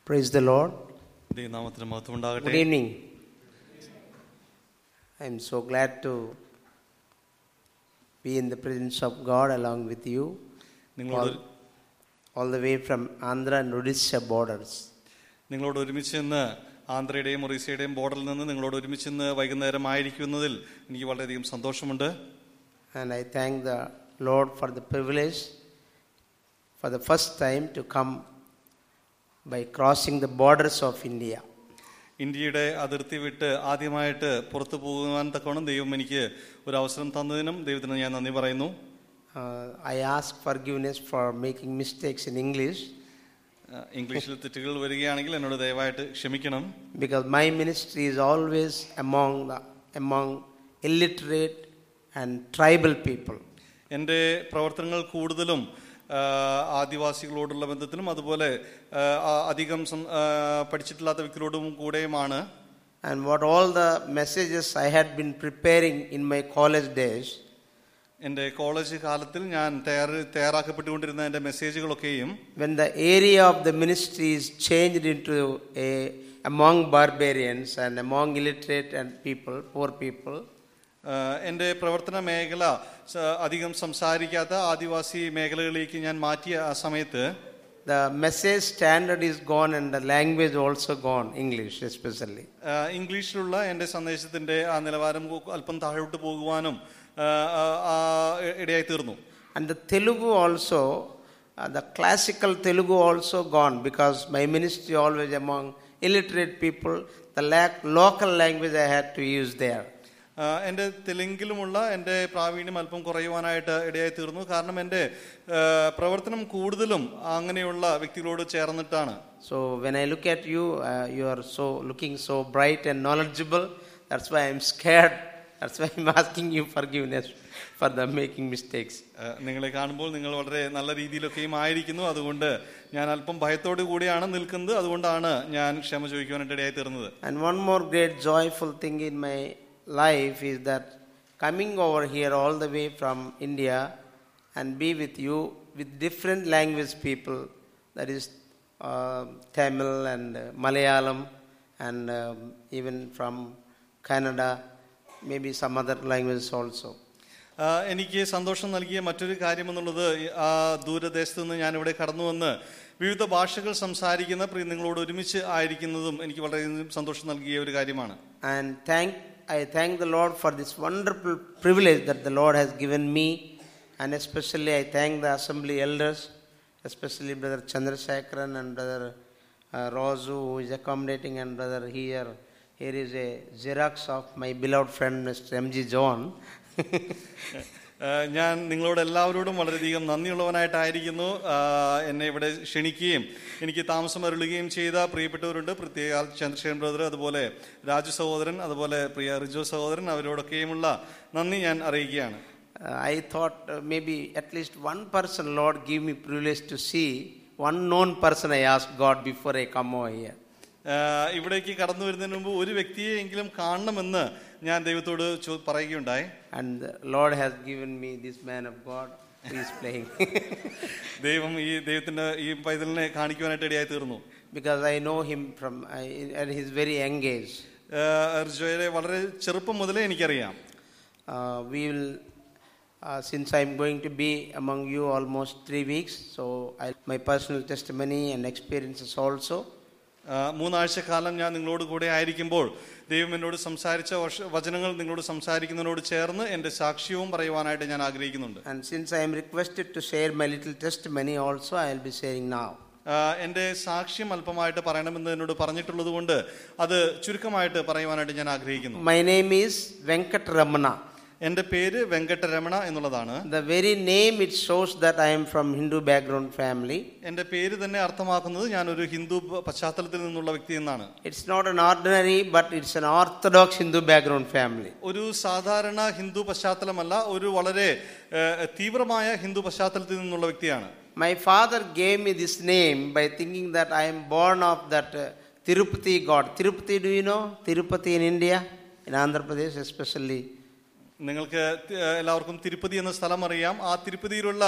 Praise the Lord. ദൈവനാമത്തിന് മഹത്വം ഉണ്ടാകട്ടെ. Good evening. I am so glad to be in the presence of God along with you, all the way from Andhra and Odisha borders. നിങ്ങളോട് ഒരുമിച്ച് ഇന്ന് ആന്ധ്രയുടെയും ഒറീസയുടെയും ബോർഡറിൽ നിന്ന് നിങ്ങളോട് ഒരുമിച്ച് ഇന്ന് വൈകുന്നേരം ആയിരിക്കുന്നതിൽ എനിക്ക് വളരെയധികം സന്തോഷമുണ്ട്. And I thank the Lord for the privilege for the first time to come by crossing the borders of India. ഇന്ത്യയുടെ അതിർത്തി വിട്ട് ആദ്യമായിട്ട് പുറത്തു പോകുവാൻ തക്കവണ്ണം ദൈവം എനിക്ക് ഒരു അവസരം തന്നതിനും ദൈവത്തിന് ഞാൻ നന്ദി പറയുന്നു. I ask forgiveness for making mistakes in English. ഇംഗ്ലീഷിൽ തെറ്റുകൾ വരികയാണെങ്കിൽ എന്നോട് ദയവായിട്ട് ക്ഷമിക്കണം. Because my ministry is always among illiterate and tribal people. എൻ്റെ പ്രവർത്തനങ്ങൾ കൂടുതലും ആദിവാസികളോടുള്ള ബന്ധത്തിലും അതുപോലെ അധികം പഠിച്ചിട്ടില്ലാത്ത വ്യക്തികളോടും കൂടെയുമാണ്. And what all the messages I had been preparing in my college days, എൻ്റെ കോളേജ് കാലത്തിൽ ഞാൻ തയ്യാറാക്കപ്പെട്ടുകൊണ്ടിരുന്ന എൻ്റെ മെസ്സേജുകളൊക്കെയും when the area of the ministry is changed into among barbarians and among illiterate and people, poor people, എൻ്റെ പ്രവർത്തന മേഖല അധികം സംസാരിക്കാത്ത ആദിവാസി മേഖലകളിലേക്ക് ഞാൻ മാറ്റിയ ആ സമയത്ത് the message standard is gone and the language also gone, English especially. ഇംഗ്ലീഷിലുള്ള എൻ്റെ സന്ദേശത്തിൻ്റെ ആ നിലവാരം അല്പം താഴോട്ട് പോകുവാനും ഇടയായി തീർന്നു. And the Telugu also, the classical Telugu also gone, because my ministry always among illiterate people, the local language I had to use there. എൻ്റെ തെലുങ്കിലുമുള്ള എൻ്റെ പ്രാവീണ്യം അല്പം കുറയുവാനായിട്ട് ഇടയായി തീർന്നു. കാരണം എൻ്റെ പ്രവർത്തനം കൂടുതലും അങ്ങനെയുള്ള വ്യക്തികളോട് ചേർന്നിട്ടാണ്. So when I look at you, you are looking so bright and knowledgeable. That's why I'm scared. That's why I'm asking you forgiveness for the making mistakes. നിങ്ങളെ കാണുമ്പോൾ നിങ്ങൾ വളരെ നല്ല രീതിയിലൊക്കെയും ആയിരിക്കുന്നു. അതുകൊണ്ട് ഞാൻ അല്പം ഭയത്തോടു കൂടിയാണ് നിൽക്കുന്നത്. അതുകൊണ്ടാണ് ഞാൻ ക്ഷമ ചോദിക്കുവാനായിട്ട് ഇടയായി തീർന്നത്. And one more great joyful thing in my life is that coming over here all the way from India and be with you with different language people, that is Tamil and Malayalam and even from Canada, maybe some other languages also. എനിക്ക് സന്തോഷം നൽകിയ മറ്റൊരു കാര്യം എന്നുള്ളത് ആ ദൂരദേശത്ത് നിന്ന് ഞാനിവിടെ കടന്നു വന്ന് വിവിധ ഭാഷകൾ സംസാരിക്കുന്ന നിങ്ങളോട് ഒരുമിച്ച് ആയിരിക്കുന്നതും എനിക്ക് വളരെ സന്തോഷം നൽകിയ ഒരു കാര്യമാണ്. And I thank the Lord for this wonderful privilege that the Lord has given me, and especially I thank the assembly elders, especially Brother Chandrasekharan and Brother Rozu, who is accommodating, and brother here is a Xerox of my beloved friend Mr. M.G. John. ഞാൻ നിങ്ങളോട് എല്ലാവരോടും വളരെയധികം നന്ദിയുള്ളവനായിട്ടായിരിക്കുന്നു. എന്നെ ഇവിടെ ക്ഷണിക്കുകയും എനിക്ക് താമസം അരുളുകയും ചെയ്ത പ്രിയപ്പെട്ടവരുണ്ട്. പ്രത്യേക ചന്ദ്രശേഖരൻ ബ്രദർ, അതുപോലെ രാജു സഹോദരൻ, അതുപോലെ പ്രിയ റിജോ സഹോദരൻ, അവരോടൊക്കെയുമുള്ള നന്ദി ഞാൻ അറിയിക്കുകയാണ്. I thought maybe at least one person Lord give me privilege to see, one known person I asked God before I come over here. ഇവിടേക്ക് കടന്നു വരുന്നതിന് മുമ്പ് ഒരു വ്യക്തിയെ എങ്കിലും കാണണമെന്ന് ഞാൻ ദൈവത്തോട് പറയുകയുണ്ടായി. And the Lord has given me this man of God who is playing. ദൈവം ഈ ദൈവത്തിന്റെ ഈ പൈതലിനെ കാണിക്കുവാനായിട്ട് ഇടയായി തീർന്നു. Because I know him from at his very young age. റിജോയെ വളരെ ചെറുപ്പം മുതലേ എനിക്കറിയാം. We will since I am going to be among you almost 3 weeks, so my personal testimony and experiences also. 3 ആഴ്ചക്കാലം ഞാൻ നിങ്ങളോട് കൂടെ ആയിരിക്കുമ്പോൾ ദൈവം എന്നോട് സംസാരിച്ച വചനങ്ങൾ നിങ്ങളോട് സംസാരിക്കുന്നതിനോട് ചേർന്ന് എൻ്റെ സാക്ഷ്യവും പറയുവാനായിട്ട് ഞാൻ ആഗ്രഹിക്കുന്നുണ്ട്. And since I am requested to share my little testimony also, I will be sharing now. എൻ്റെ സാക്ഷ്യം അല്പമായിട്ട് പറയണമെന്ന് എന്നോട് പറഞ്ഞിട്ടുള്ളത് കൊണ്ട് അത് ചുരുക്കമായിട്ട് പറയുവാനായിട്ട് ഞാൻ ആഗ്രഹിക്കുന്നു. My name is Venkatramana. എൻ്റെ പേര് വെങ്കട്ടരമണ എന്നുള്ളതാണ്. The very name it shows that I am from Hindu background family. എൻ്റെ പേര് തന്നെ അർത്ഥമാക്കുന്നത് ഞാൻ ഒരു ഹിന്ദു പശ്ചാത്തലത്തിൽ നിന്നുള്ള വ്യക്തി എന്നാണ്. It's not an ordinary, but it's an orthodox Hindu background family. ഒരു സാധാരണ ഹിന്ദു പശ്ചാത്തലമല്ല, ഒരു വളരെ തീവ്രമായ ഹിന്ദു പശ്ചാത്തലത്തിൽ നിന്നുള്ള വ്യക്തിയാണ്. My father gave me this name by thinking that I am born of that Tirupati god. Tirupati, do you know? Tirupati in India, in Andhra Pradesh especially. നിങ്ങൾക്ക് എല്ലാവർക്കും തിരുപ്പതി എന്ന സ്ഥലം അറിയാം. ആ തിരുപ്പതിയിലുള്ള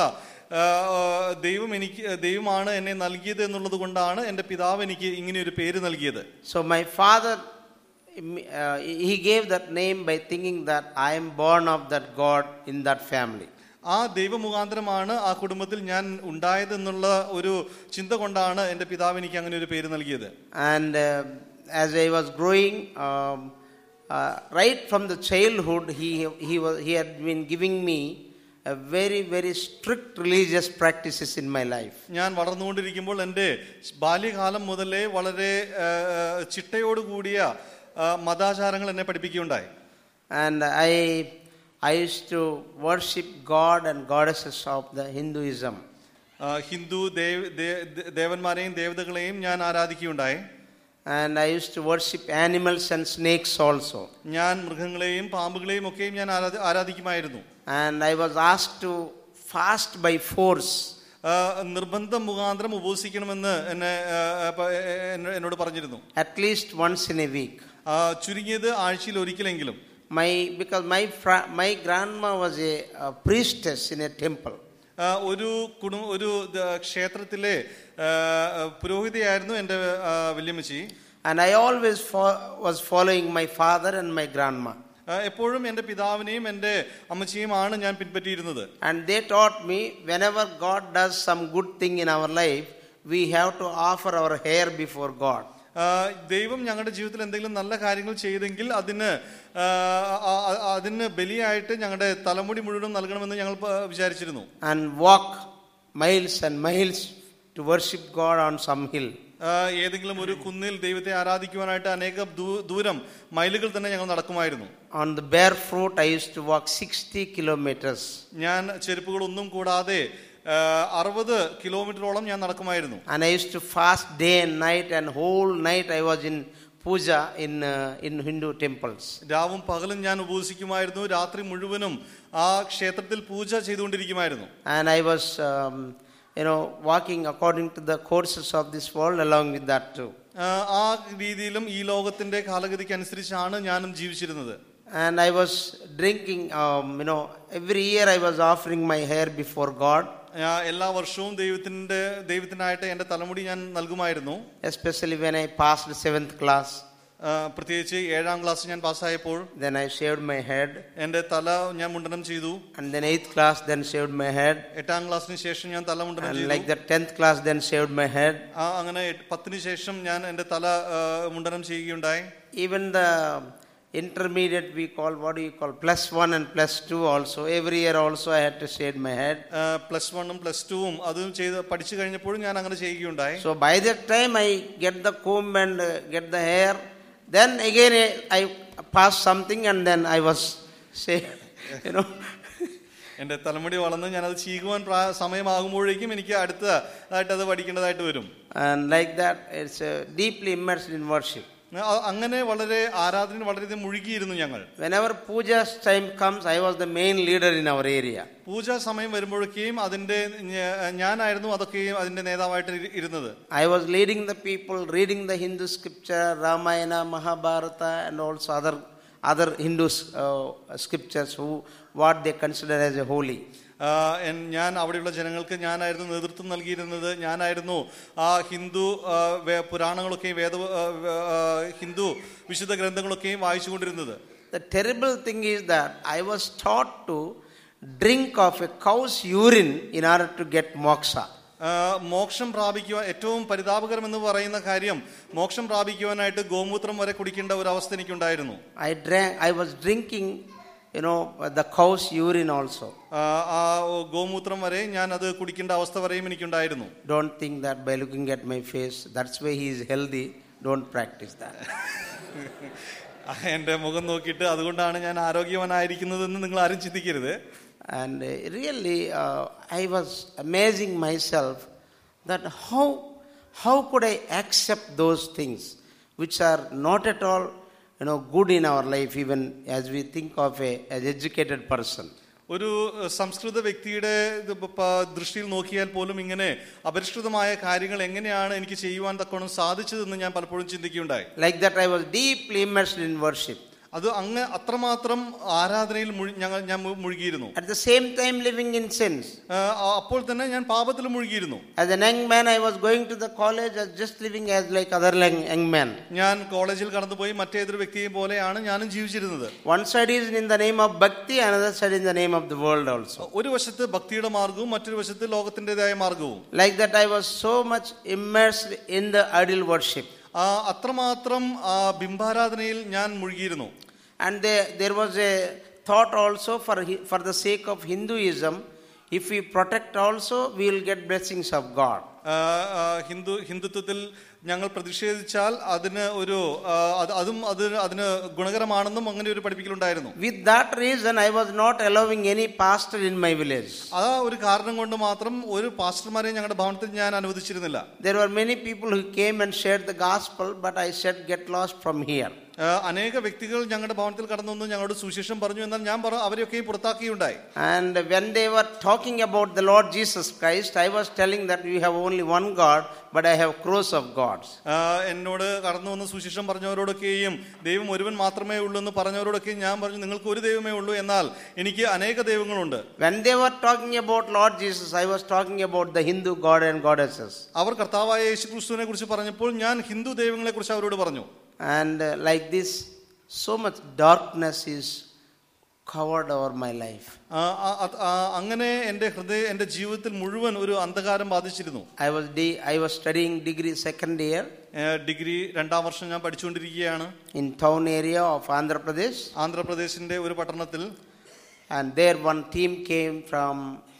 ദൈവമാണ് എന്നെ നൽകിയത് എന്നുള്ളത് കൊണ്ടാണ് എൻ്റെ പിതാവ് എനിക്ക് ഇങ്ങനെ ഒരു പേര് നൽകിയത്. So my father, he gave that name by thinking that I am born of that God in that family. ആ ദൈവമുഖാന്തരമാണ് ആ കുടുംബത്തിൽ ഞാൻ ഉണ്ടായതെന്നുള്ള ഒരു ചിന്ത കൊണ്ടാണ് എൻ്റെ പിതാവ് എനിക്ക് അങ്ങനെ ഒരു പേര് നൽകിയത്. And as I was growing, right from the childhood, he had been giving me a very, very strict religious practices in my life. ഞാൻ വളർന്നുകൊണ്ടിരിക്കുമ്പോൾ എൻ്റെ ബാല്യകാലം മുതലേ വളരെ ചിട്ടയോടുകൂടിയ മതാചാരങ്ങൾ എന്നെ പഠിപ്പിക്കുകയുണ്ടായി. And I used to worship God and goddesses of the Hinduism. Hindu ദേവന്മാരെയും ദേവതകളെയും ഞാൻ ആരാധിക്കുകയുണ്ടായി. And I used to worship animals and snakes also. ഞാൻ മൃഗങ്ങളെയും പാമ്പുകളെയും ഒക്കെയും ഞാൻ ആരാധിക്കുമായിരുന്നു. And I was asked to fast by force. നിർബന്ധം മുഖാന്തരം ഉപവസിക്കണമെന്ന് എന്നോട് പറഞ്ഞിരുന്നു. At least once in a week. ചുരുങ്ങിയത് ആഴ്ചയിൽ ഒരിക്കലെങ്കിലും. Because my grandma was a priestess in a temple. ഒരു ക്ഷേത്രത്തിലെ പുരോഹിതയായിരുന്നു എൻ്റെ വല്യമ്മച്ചി. And I always was following my father and my grandma. എപ്പോഴും എൻ്റെ പിതാവിനെയും എൻ്റെ അമ്മച്ചിയുമാണ് ഞാൻ പിൻപറ്റിയിരുന്നത്. And they taught me, whenever God does some good thing in our life, we have to offer our hair before God. ദൈവം ഞങ്ങളുടെ ജീവിതത്തിൽ എന്തെങ്കിലും നല്ല കാര്യങ്ങൾ ചെയ്തെങ്കിൽ അതിന് ബലിയായിട്ട് ഞങ്ങളുടെ തലമുടി മുഴുവൻ നൽകണമെന്ന് ഞങ്ങൾ വിചാരിച്ചിരുന്നു. And walk miles and miles to worship God on some hill. ഏതെങ്കിലും ഒരു കുന്നിൽ ദൈവത്തെ ആരാധിക്കുവാനായിട്ട് അനേക ദൂരം മൈലുകൾ തന്നെ ഞങ്ങൾ നടക്കുമായിരുന്നു. On the barefoot I used to walk 60 kilometers. ഞാൻ ചെരുപ്പുകളൊന്നും കൂടാതെ 60 കിലോമീറ്ററോളം ഞാൻ നടക്കുമായിരുന്നു. And I used to fast day and night, and whole night I was in puja in Hindu temples. രാവും പകലും ഞാൻ ഉപവസിക്കുമായിരുന്നു. രാത്രി മുഴുവനും ആ ക്ഷേത്രത്തിൽ പൂജ ചെയ്തുകൊണ്ടിരിക്കുമായിരുന്നു. And I was walking according to the courses of this world along with that too. ആ രീതിയിലും ഈ ലോകത്തിന്റെ കാലഗതിക്ക് അനുസരിച്ചാണ് ഞാനും ജീവിച്ചിരുന്നത്. And I was drinking, every year I was offering my hair before God. എല്ലാ വർഷവും ദൈവത്തിനായിട്ട് എൻ്റെ തലമുടി ഞാൻ നൽകുമായിരുന്നു. Especially when I passed 7th class. പ്രത്യേകിച്ച് 7ാം ക്ലാസ് ഞാൻ പാസ്സായപ്പോൾ then I shaved my head. എൻ്റെ തല ഞാൻ മുണ്ടനം ചെയ്തു. And then 8th class, then shaved my head. 8ാം ക്ലാസ്സിന് ശേഷം ഞാൻ തല മുണ്ടനം ചെയ്തു. And like the 10th class, then shaved my head. അങ്ങനെ 10ന് ശേഷം ഞാൻ എൻ്റെ തല മുണ്ടനം ചെയ്യുകയുണ്ടായി. Even the intermediate we call, what do you call, +1 and +2 also, every year also I had to shave my head. +1ഉം +2ഉം അതും ചെയ്ത് പഠിച്ചു കഴിഞ്ഞപ്പോഴും ഞാൻ അങ്ങനെ ചെയ്യുകയുണ്ടായി. So by that time I get the comb and get the hair, then again I pass something and then I was shaved, എൻ്റെ തലമുടി വളർന്ന് ഞാനത് ചെയ്യുവാൻ സമയമാകുമ്പോഴേക്കും എനിക്ക് അടുത്തതായിട്ട് അത് പഠിക്കേണ്ടതായിട്ട് വരും. And like that it's deeply immersed in worship. അങ്ങനെ വളരെ ആരാധനയിൽ വളരെയധികം മുഴുകിയിരുന്നു ഞങ്ങൾ. Whenever puja time comes, I was the main leader in our area. പൂജാ സമയം വരുമ്പോഴേക്കും ഞാനായിരുന്നു അതൊക്കെയും അതിന്റെ നേതാവായിട്ട് ഇരുന്നത്. I was leading the people, reading the Hindu scripture, Ramayana, Mahabharata, and also other Hindu scriptures what they consider as a holy. ഞാൻ അവിടെയുള്ള ജനങ്ങൾക്ക് ഞാനായിരുന്നു നേതൃത്വം നൽകിയിരുന്നത്. ഞാനായിരുന്നു ആ ഹിന്ദു പുരാണങ്ങളൊക്കെയും ഹിന്ദു വിശുദ്ധ ഗ്രന്ഥങ്ങളൊക്കെയും വായിച്ചുകൊണ്ടിരുന്നത്. The terrible thing is that I was taught to drink of a cow's urine in order to get moksha. മോക്ഷം പ്രാപിക്കുവാൻ ഏറ്റവും പരിതാപകരം എന്ന് പറയുന്ന കാര്യം മോക്ഷം പ്രാപിക്കുവാനായിട്ട് ഗോമൂത്രം വരെ കുടിക്കേണ്ട ഒരു അവസ്ഥ എനിക്കുണ്ടായിരുന്നു. I was drinking the cow's urine also. ആ ഗോമൂത്രം വരെ ഞാൻ അത് കുടിക്കേണ്ട അവസ്ഥ വരെയും എനിക്കുണ്ടായിരുന്നു. Don't think that by looking at my face, that's why he is healthy. Don't practice that. എൻ്റെ മുഖം നോക്കിയിട്ട് അതുകൊണ്ടാണ് ഞാൻ ആരോഗ്യവാനായിരിക്കുന്നതെന്ന് നിങ്ങൾ ആരും ചിന്തിക്കരുത്. And really I was amazing myself that how could I accept those things which are not at all good in our life, even as we think of as educated person. ഒരു സംസ്കൃത വ്യക്തിയുടെ ദൃഷ്ടിയിൽ നോക്കിയാൽ പോലും ഇങ്ങനെ അപരിഷ്കൃതമായ കാര്യങ്ങൾ എങ്ങനെയാണ് എനിക്ക് ചെയ്യുവാൻ തക്കോണം സാധിച്ചതെന്ന് ഞാൻ പലപ്പോഴും ചിന്തിക്കുകയുണ്ടായി. Like that I was deeply immersed in worship. അത് അത്രമാത്രം ആരാധനയിൽ ഞാൻ മുഴുകിയിരുന്നു. At the same time living in sins. അപ്പോൾ തന്നെ ഞാൻ പാപത്തിൽ മുഴുകിയിരുന്നു. As an young man I was going to the college, as just living as like other young men. ഞാൻ കോളേജിൽ കടന്നുപോയി മറ്റേതൊരു വ്യക്തിയെയും പോലെയാണ് ഞാനും ജീവിച്ചിരുന്നത്. One side is in the name of bhakti, another side in the name of the world also. ഒരു വശത്ത് ഭക്തിയുടെ മാർഗവും മറ്റൊരു വശത്ത് ലോകത്തിന്റേതായ മാർഗവും. Like that I was so much immersed in the idol worship. അത്രമാത്രം ബിംബാരാധനയിൽ ഞാൻ മുഴുകിയിരുന്നു. And there was a thought also for the sake of Hinduism, if we protect also we will get blessings of God. ഹിന്ദുത്വത്തിൽ ഞങ്ങൾ പ്രതിഷേധിച്ചാൽ അതിന് അതിന് ഗുണകരമാണെന്നും അങ്ങനെ ഒരു പഠിപ്പിക്കലുണ്ടായിരുന്നു. With that reason I was not allowing any pastor in my village. ആ ഒരു കാരണം കൊണ്ട് മാത്രം ഒരു പാസ്റ്റർമാരെ ഞങ്ങളുടെ ഭവനത്തിൽ ഞാൻ അനുവദിച്ചിരുന്നില്ല. There were many people who came and shared the gospel, but I said get lost from here. അനേക വ്യക്തികൾ ഞങ്ങളുടെ ഭവനത്തിൽ കടന്നു വന്ന് ഞങ്ങളോട് സുവിശേഷം പറഞ്ഞു. എന്നാൽ ഞാൻ അവരെയൊക്കെ പുറത്താക്കിയുണ്ടായി. And when they were talking about the Lord Jesus Christ, I was telling that we have only one God, but I have crores of gods. എന്നോട് കടന്നു വന്ന് സുവിശേഷം പറഞ്ഞവരോടൊക്കെയും ദൈവം ഒരുവൻ മാത്രമേ ഉള്ളൂ എന്ന് പറഞ്ഞവരോടൊക്കെയും ഞാൻ പറഞ്ഞു, നിങ്ങൾക്ക് ഒരു ദൈവമേ ഉള്ളൂ, എന്നാൽ എനിക്ക് അനേക ദൈവങ്ങളുണ്ട്. When they were talking about Lord Jesus, I was talking about the Hindu god and goddesses. അവർ കർത്താവായ യേശുക്രിസ്തുവിനെ കുറിച്ച് പറഞ്ഞപ്പോൾ ഞാൻ ഹിന്ദു ദൈവങ്ങളെ കുറിച്ച് അവരോട് പറഞ്ഞു. And like this, so much darkness is covered over my life. അങ്ങനെ എൻ്റെ ജീവിതത്തിൽ മുഴുവൻ ഒരു അന്ധകാരം ബാധിച്ചിരുന്നു. I was studying degree second year. Degree രണ്ടാം വർഷം ഞാൻ പഠിച്ചുകൊണ്ടിരിക്കുകയാണ്. In town area of Andhra Pradesh. ആന്ധ്രാപ്രദേശിന്റെ ഒരു പട്ടണത്തിൽ. And there one team came from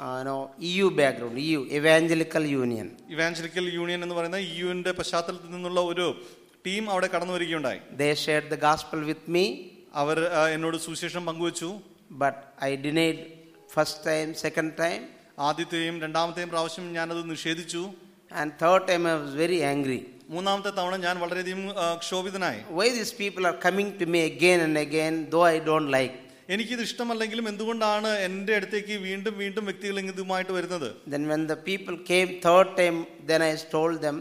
EU background, EU Evangelical Union. Evangelical Union എന്ന് പറയുന്ന EUന്റെ പശ്ചാത്തലത്തിൽ നിന്നുള്ള ഒരു ടീം അവിടെ കടന്നു വരികയുണ്ടായി. They shared the gospel with me. അവർ എന്നോട് സുവിശേഷം പങ്കുവച്ചു. But I denied first time, second time. ആദ്യത്തെയും രണ്ടാമത്തെയും പ്രാവശ്യം ഞാനത് നിഷേധിച്ചു. And third time I was very angry. മൂന്നാമത്തെ തവണ ഞാൻ വളരെയധികം ക്ഷോഭിതനായി. Why these people are coming to me again and again, though I don't like. എനിക്കിത് ഇഷ്ടമല്ലെങ്കിലും എന്തുകൊണ്ടാണ് എൻ്റെ അടുത്തേക്ക് വീണ്ടും വീണ്ടും വ്യക്തികൾ ഇതുമായിട്ട് വരുന്നത്? Then when the people came third time, then I told them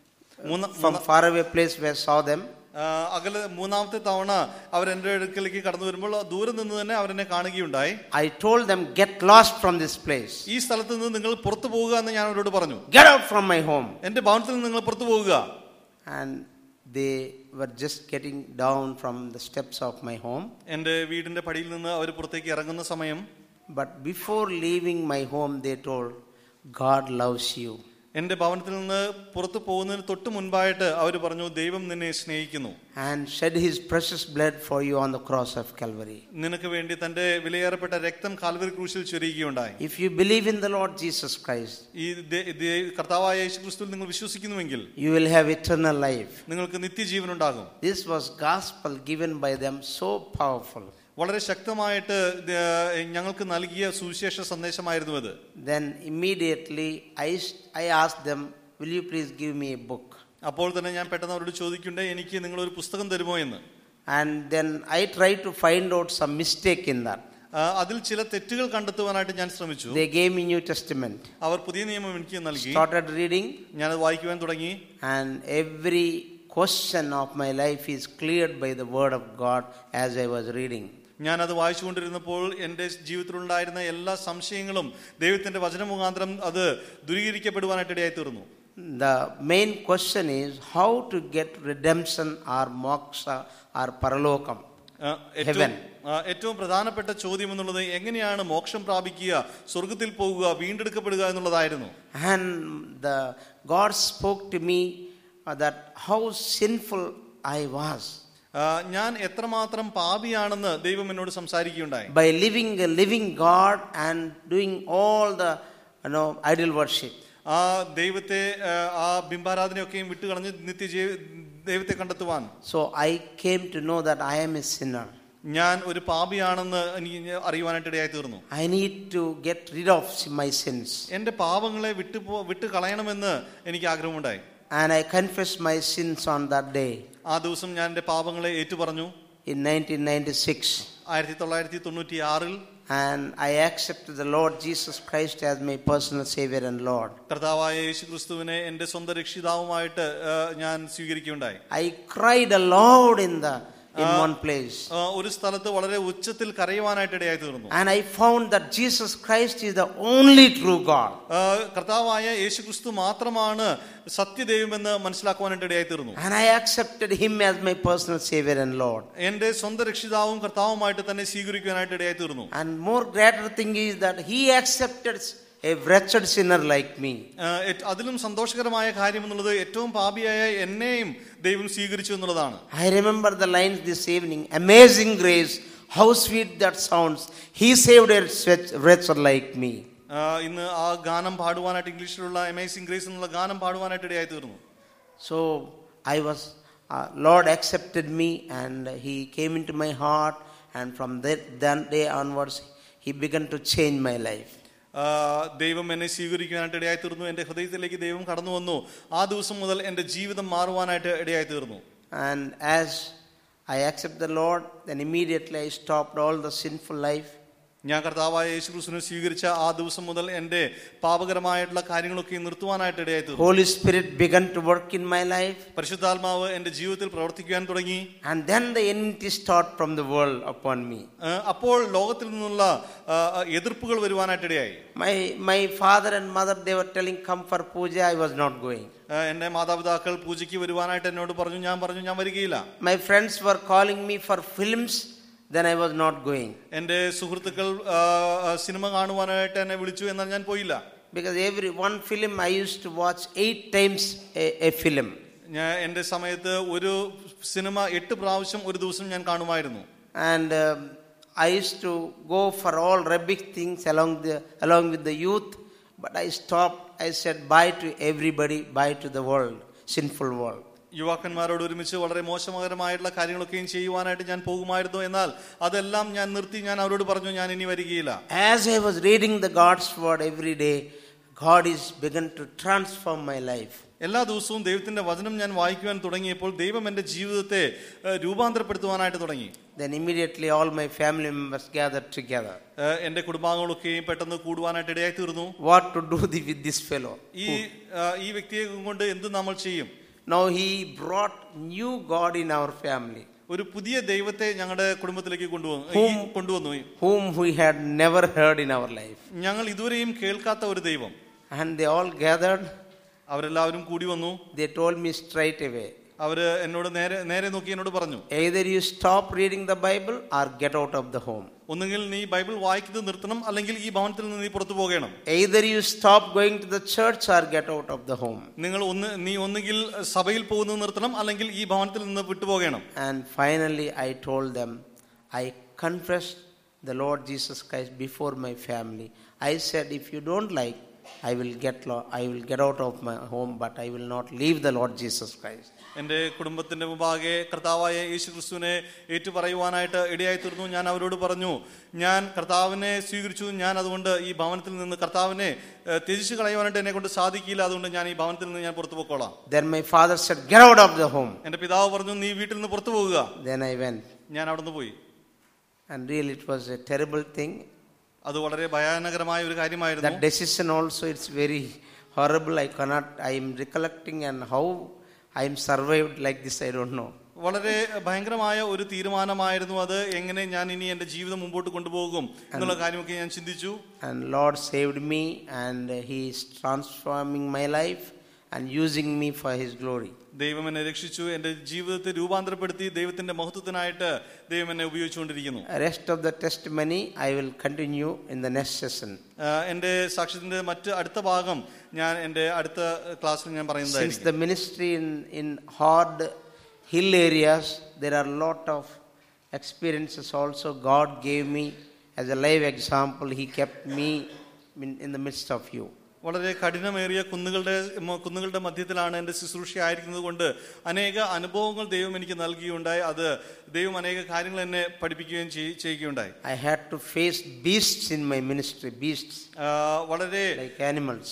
from far away place where I saw them. മൂന്നാമത്തെ തവണ അവർ എൻ്റെ അടുക്കലേക്ക് കടന്നു വരുമ്പോൾ ദൂരെ നിന്ന് തന്നെ അവരെന്നെ കാണുകയുണ്ടായി. I told them, get lost from this place. ഈ സ്ഥലത്ത് നിന്ന് നിങ്ങൾ പുറത്തു പോകുക എന്ന് ഞാൻ അവരോട് പറഞ്ഞു. Get out from my home. എൻ്റെ ഭവനത്തിൽ നിന്ന് നിങ്ങൾ പുറത്തു പോകുക. And they were just getting down from the steps of my home. എൻ്റെ വീടിന്റെ പടിയിൽ നിന്ന് അവർ പുറത്തേക്ക് ഇറങ്ങുന്ന സമയം, but before leaving my home they told, God loves you. എൻ്റെ ഭവനത്തിൽ നിന്ന് പുറത്തു പോകുന്നതിന് തൊട്ട് മുൻപായിട്ട് അവർ പറഞ്ഞു, ദൈവം നിന്നെ സ്നേഹിക്കുന്നു. And shed his precious blood for you on the cross of Calvary. നിനക്ക് വേണ്ടി തന്റെ വിലയേറപ്പെട്ട രക്തം കാൽവരി ക്രൂശിൽ ചൊരിയുകയുണ്ടായി. If you believe in the Lord Jesus Christ, ഈ കർത്താവായ യേശുക്രിസ്തുവിൽ നിങ്ങൾ വിശ്വസിക്കുന്നുവെങ്കിൽ, you will have eternal life. നിങ്ങൾക്ക് നിത്യജീവൻ ഉണ്ടാകും. This was gospel given by them, so powerful. വളരെ ശക്തമായിട്ട് ഞങ്ങൾക്ക് നൽകിയ സുവിശേഷ സന്ദേശമായിരുന്നു അത്. Then immediately I asked them, will you please give me a book? അപ്പോൾ തന്നെ ഞാൻ പെട്ടെന്ന് അവരോട് ചോദിക്കണ്ടേ, എനിക്ക് നിങ്ങൾ ഒരു പുസ്തകം തരുമോ എന്ന്. And then I tried to find out some mistake in that. അതിൽ ചില തെറ്റുകൾ കണ്ടെത്തുവാനായിട്ട് ഞാൻ ശ്രമിച്ചു. They gave me New Testament. അവർ പുതിയ നിയമം എനിക്ക് നൽകി. Started reading. ഞാൻ അത് വായിക്കുവാൻ തുടങ്ങി. And every question of my life is cleared by the word of God as I was reading. ഞാൻ അത് വായിച്ചുകൊണ്ടിരുന്നപ്പോൾ എൻ്റെ ജീവിതത്തിലുണ്ടായിരുന്ന എല്ലാ സംശയങ്ങളും ദൈവത്തിന്റെ വചന മുഖാന്തരം അത് ദൂരീകരിക്കപ്പെടുവാനായിട്ട് ഇടയായി തീർന്നു. The main question is how to get redemption or moksha or paralokam, heaven. ഏറ്റവും പ്രധാനപ്പെട്ട ചോദ്യം എന്നുള്ളത് എങ്ങനെയാണ് മോക്ഷം പ്രാപിക്കുക, സ്വർഗത്തിൽ പോകുക, വീണ്ടെടുക്കപ്പെടുക എന്നുള്ളതായിരുന്നു. And the God spoke to me that how sinful I was. ഞാൻ എത്രമാത്രം പാപിയാണെന്ന് ദൈവം എന്നോട് സംസാരിക്കുകയുണ്ടായി. By living God and doing all the idol worship. ആ ദൈവത്തെ ആ ബിംബാരാധനയൊക്കെയും വിട്ടുകളഞ്ഞ് ദൈവത്തെ കണ്ടെത്തുവാൻ. So I came to know that I am a sinner. ഞാൻ ഒരു പാപിയാണെന്ന് എനിക്ക് അറിയുവാനായിട്ട് ഇടയായി തീർന്നു. I need to get rid of my sins. എന്റെ പാപങ്ങളെ വിട്ട് കളയണമെന്ന് എനിക്ക് ആഗ്രഹമുണ്ടായി. And I confessed my sins on that day. ആ ദിവസം ഞാൻ എന്റെ പാപങ്ങളെ ഏറ്റുപറഞ്ഞു. In 1996. 1996. And I accepted the Lord Jesus Christ as my personal Savior and Lord. കർത്താവായ യേശുക്രിസ്തുവിനെ എന്റെ സ്വന്തം രക്ഷിതാവുമായിട്ട് ഞാൻ സ്വീകരിക്കുകയുണ്ടായി. I cried aloud in the in one place. ഒരു സ്ഥലത്ത് വളരെ ഉച്ചത്തിൽ കരയുവാനായിട്ട് ഇടയായി തീർന്നു. And I found that Jesus Christ is the only true God. കർത്താവായ യേശുക്രിസ്തു മാത്രമാണ് സത്യദൈവമെന്ന് മനസ്സിലാക്കുവാനായിട്ട് ഇടയായി തീർന്നു. And I accepted him as my personal savior and Lord. എന്റെ സ്വന്തം രക്ഷിതാവും കർത്താവുമായിട്ട് തന്നെ സ്വീകരിക്കുവാനായിട്ട് ഇടയായി തീർന്നു. And more greater thing is that he accepted a wretched sinner like me. അതിലും സന്തോഷകരമായ കാര്യം എന്നുള്ളത് ഏറ്റവും പാപിയായ എന്നെയും ദൈവം സ്വീകരിച്ചു എന്നുള്ളതാണ്. I remember the lines this evening. Amazing grace, how sweet that sounds. He saved a wretched like me. ഇന്ന് ആ ഗാനം പാടുവാനായിട്ട് ഇംഗ്ലീഷിലുള്ള അമേസിംഗ് ഗ്രേസ് എന്നുള്ള ഗാനം പാടുവാനായിട്ട് ഇടയായി തീർന്നു. So I was Lord accepted me and he came into my heart, and from that day onwards he began to change my life. ദൈവം എന്നെ സ്വീകരിക്കാനായിട്ട് ഇടയായി തീർന്നു. എന്റെ ഹൃദയത്തിലേക്ക് ദൈവം കടന്നു വന്നു. ആ ദിവസം മുതൽ എന്റെ ജീവിതം മാറുവാനായിട്ട് ഇടയായി തീർന്നു. And as I accept the Lord, then immediately I stopped all the sinful life. ഞാൻ കർത്താവായ യേശുക്രിസ്തുവിനെ സ്വീകരിച്ച ആ ദിവസം മുതൽ എന്റെ പാപകരമായിട്ടുള്ള കാര്യങ്ങളൊക്കെ നിർത്തുവാനായിട്ട് ഇടയായി തീർന്നു. Holy Spirit began to work in my life. പരിശുദ്ധാത്മാവ് എന്റെ ജീവിതത്തിൽ പ്രവർത്തിക്കാൻ തുടങ്ങി. And then the enmity start from the world upon me. അപ്പോൾ ലോകത്തിൽ നിന്നുള്ള എതിർപ്പുകൾ വരുവാനായിട്ട് ഇടയായി. My father and mother, they were telling come for puja. I was not going. എന്റെ മാതാപിതാക്കൾ പൂജയ്ക്ക് വരുവാനായിട്ട് എന്നോട് പറഞ്ഞു. ഞാൻ വരികയില്ല. My friends were calling me for films. Then I was not going. എന്റെ സുഹൃത്തുക്കൾ സിനിമ കാണുവാനായിട്ട് എന്നെ വിളിച്ചു, എന്നാൽ ഞാൻ പോയില്ല. Because every one film I used to watch 8 times a film. ഞാൻ എന്റെ സമയത്ത് ഒരു സിനിമ 8 പ്രാവശ്യം ഒരു ദിവസം ഞാൻ കാണുമായിരുന്നു. And I used to go for all rubbish things along with the youth, but I stopped. I said bye to everybody, bye to the world, sinful world. യുവാക്കന്മാരോട് ഒരുമിച്ച് വളരെ മോശകരമായിട്ടുള്ള കാര്യങ്ങളൊക്കെയും ചെയ്യുവാനായിട്ട് ഞാൻ പോകുമായിരുന്നു. എന്നാൽ അതെല്ലാം ഞാൻ നിർത്തി. ഞാൻ അവരോട് പറഞ്ഞു ഞാൻ ഇനി വരികയില്ല. As I was reading the God's word every day, God is begun to transform my life. എല്ലാ ദിവസവും ദൈവത്തിന്റെ വചനം ഞാൻ വായിക്കുവാൻ തുടങ്ങിയപ്പോൾ ദൈവം എന്റെ ജീവിതത്തെ രൂപാന്തരപ്പെടുത്തുവാനായിട്ട് തുടങ്ങി. Then immediately all my family members gathered together. എന്റെ കുടുംബാംഗങ്ങളൊക്കെയും പെട്ടെന്ന് കൂടുവാനായിട്ട് ഇടയായി തീർന്നു. What to do with this fellow? ഈ വ്യക്തിയെ കൊണ്ട് എന്ത് നമ്മൾ ചെയ്യും? Now he brought new God in our family. ഒരു പുതിയ ദൈവത്തെ ഞങ്ങളുടെ കുടുംബത്തിലേക്ക് കൊണ്ടുവന്നു. Whom we had never heard in our life. ഞങ്ങൾ ഇതുവരെയും കേൾക്കാത്ത ഒരു ദൈവം. And they all gathered. അവരെല്ലാവരും കൂടി വന്നു. They told me straight away. അവര് എന്നോട് നേരെ നോക്കി എന്നോട് പറഞ്ഞു, either you stop reading the Bible or get out of the home. ഒന്നുകിൽ നീ ബൈബിൾ വായിക്കുന്നത് നിർത്തണം, അല്ലെങ്കിൽ ഈ ഭവനത്തിൽ നിന്ന് നീ പുറത്തു പോകണം. Either you stop going to the church or get out of the home. നീ ഒന്നുകിൽ സഭയിൽ പോകുന്നത് നിർത്തണം, അല്ലെങ്കിൽ ഈ ഭവനത്തിൽ നിന്ന് വിട്ടുപോകണം. And finally I told them, I confessed the Lord Jesus Christ before my family. I said, if you don't like, I will get out of my home, but I will not leave the Lord Jesus Christ. എന്റെ കുടുംബത്തിന്റെ മുമ്പാകെ കർത്താവായ യേശുക്രിസ്തുവിനെ ഏറ്റുപറയുവാനായിട്ട് ഇടയായി തീർന്നു. ഞാൻ അവരോട് പറഞ്ഞു, ഞാൻ കർത്താവിനെ സ്വീകരിച്ചു. ഞാൻ അതുകൊണ്ട് ഈ ഭവനത്തിൽ നിന്ന് കർത്താവിനെ ത്യജിച്ചു കളയുവാനായിട്ട് എന്നെ കൊണ്ട് സാധിക്കില്ല. അതുകൊണ്ട് ഞാൻ ഈ ഭവനത്തിൽ നിന്ന് ഞാൻ പുറത്തു പോയിക്കോളാം. Then my father said, get out of the home. എന്റെ പിതാവ് പറഞ്ഞു, നീ വീട്ടിൽ നിന്ന് പുറത്തു പോകുക. Then I went. ഞാൻ അവിടുന്ന് പോയി. And really it was a terrible thing. അത് വളരെ ഭയാനകരമായ ഒരു കാര്യമായിരുന്നു. That decision also, it's very horrible. I am recollecting, and how I am survived like this, I don't know. വളരെ ഭയങ്കരമായ ഒരു തീരുമാനമായിരുന്നു അത്. എങ്ങനെ ഞാൻ ഇനി എന്റെ ജീവിതം മുമ്പോട്ട് കൊണ്ടുപോകും എന്നുള്ള കാര്യമൊക്കെ ഞാൻ ചിന്തിച്ചു. And Lord saved me, and He is transforming my life and using me for His glory. ദൈവം എന്നെ രക്ഷിച്ചു, എന്റെ ജീവിതത്തെ രൂപാന്തരപ്പെടുത്തി ദൈവത്തിന്റെ മഹത്വത്തിനായിട്ട് ദൈവം എന്നെ ഉപയോഗിച്ചുകൊണ്ടിരിക്കുന്നു. Rest of the testimony I will continue in the next session. എന്റെ സാക്ഷ്യത്തിന്റെ അടുത്ത ഭാഗം ഞാൻ എന്റെ അടുത്ത ക്ലാസ്സിൽ ഞാൻ പറയുന്നതായിരിക്കും. Since the ministry in hard hill areas, there are a lot of experiences also God gave me as a live example. He kept me in the midst of you. വളരെ കഠിനമേറിയ കുന്നുകളുടെ മധ്യത്തിലാണ് എൻ്റെ ശുശ്രൂഷ ആയിരിക്കുന്നത് കൊണ്ട് അനേക അനുഭവങ്ങൾ ദൈവം എനിക്ക് നൽകിയുണ്ടായി. അത് ദൈവം അനേക കാര്യങ്ങൾ എന്നെ പഠിപ്പിക്കുകയും ചെയ്യുകയുണ്ടായി. I had to face beasts in my ministry. Beasts, വളരെ like animals.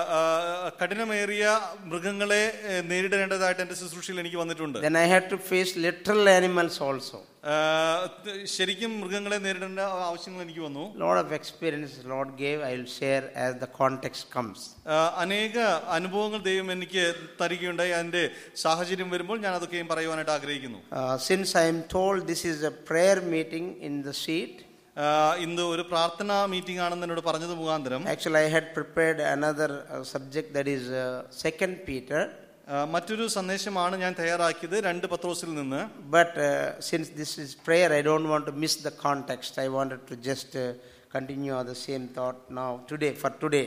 കഠിനമേറിയ മൃഗങ്ങളെ നേരിടേണ്ടതായിട്ട് എൻ്റെ ശുശ്രൂഷയിൽ എനിക്ക് വന്നിട്ടുണ്ട്. Then I had to face literal animals also. ശരിക്കും മൃഗങ്ങളെ നേരിടേണ്ട ആവശ്യങ്ങൾ എനിക്ക് വന്നു. Lot of experience Lord gave. I will share as the context comes. അനേക അനുഭവങ്ങൾ ദൈവം എനിക്ക് തരികയുണ്ടായി. അതിന്റെ സാഹചര്യം വരുമ്പോൾ ഞാൻ അതൊക്കെയും പറയുവാനായിട്ട് ആഗ്രഹിക്കുന്നു. Since I am told this is a prayer meeting in the seat, ഇന്ന് ഒരു പ്രാർത്ഥനാ മീറ്റിംഗ് ആണെന്ന് എന്നോട് പറഞ്ഞത് മുഖാന്തരം, actually I had prepared another subject, that is 2 Peter. മറ്റൊരു സന്ദേശമാണ് ഞാൻ തയ്യാറാക്കിയത് 2 പത്രോസിൽ നിന്ന്. But since this is prayer, I don't want to miss the context. I wanted to just continue on the same thought now today, for today.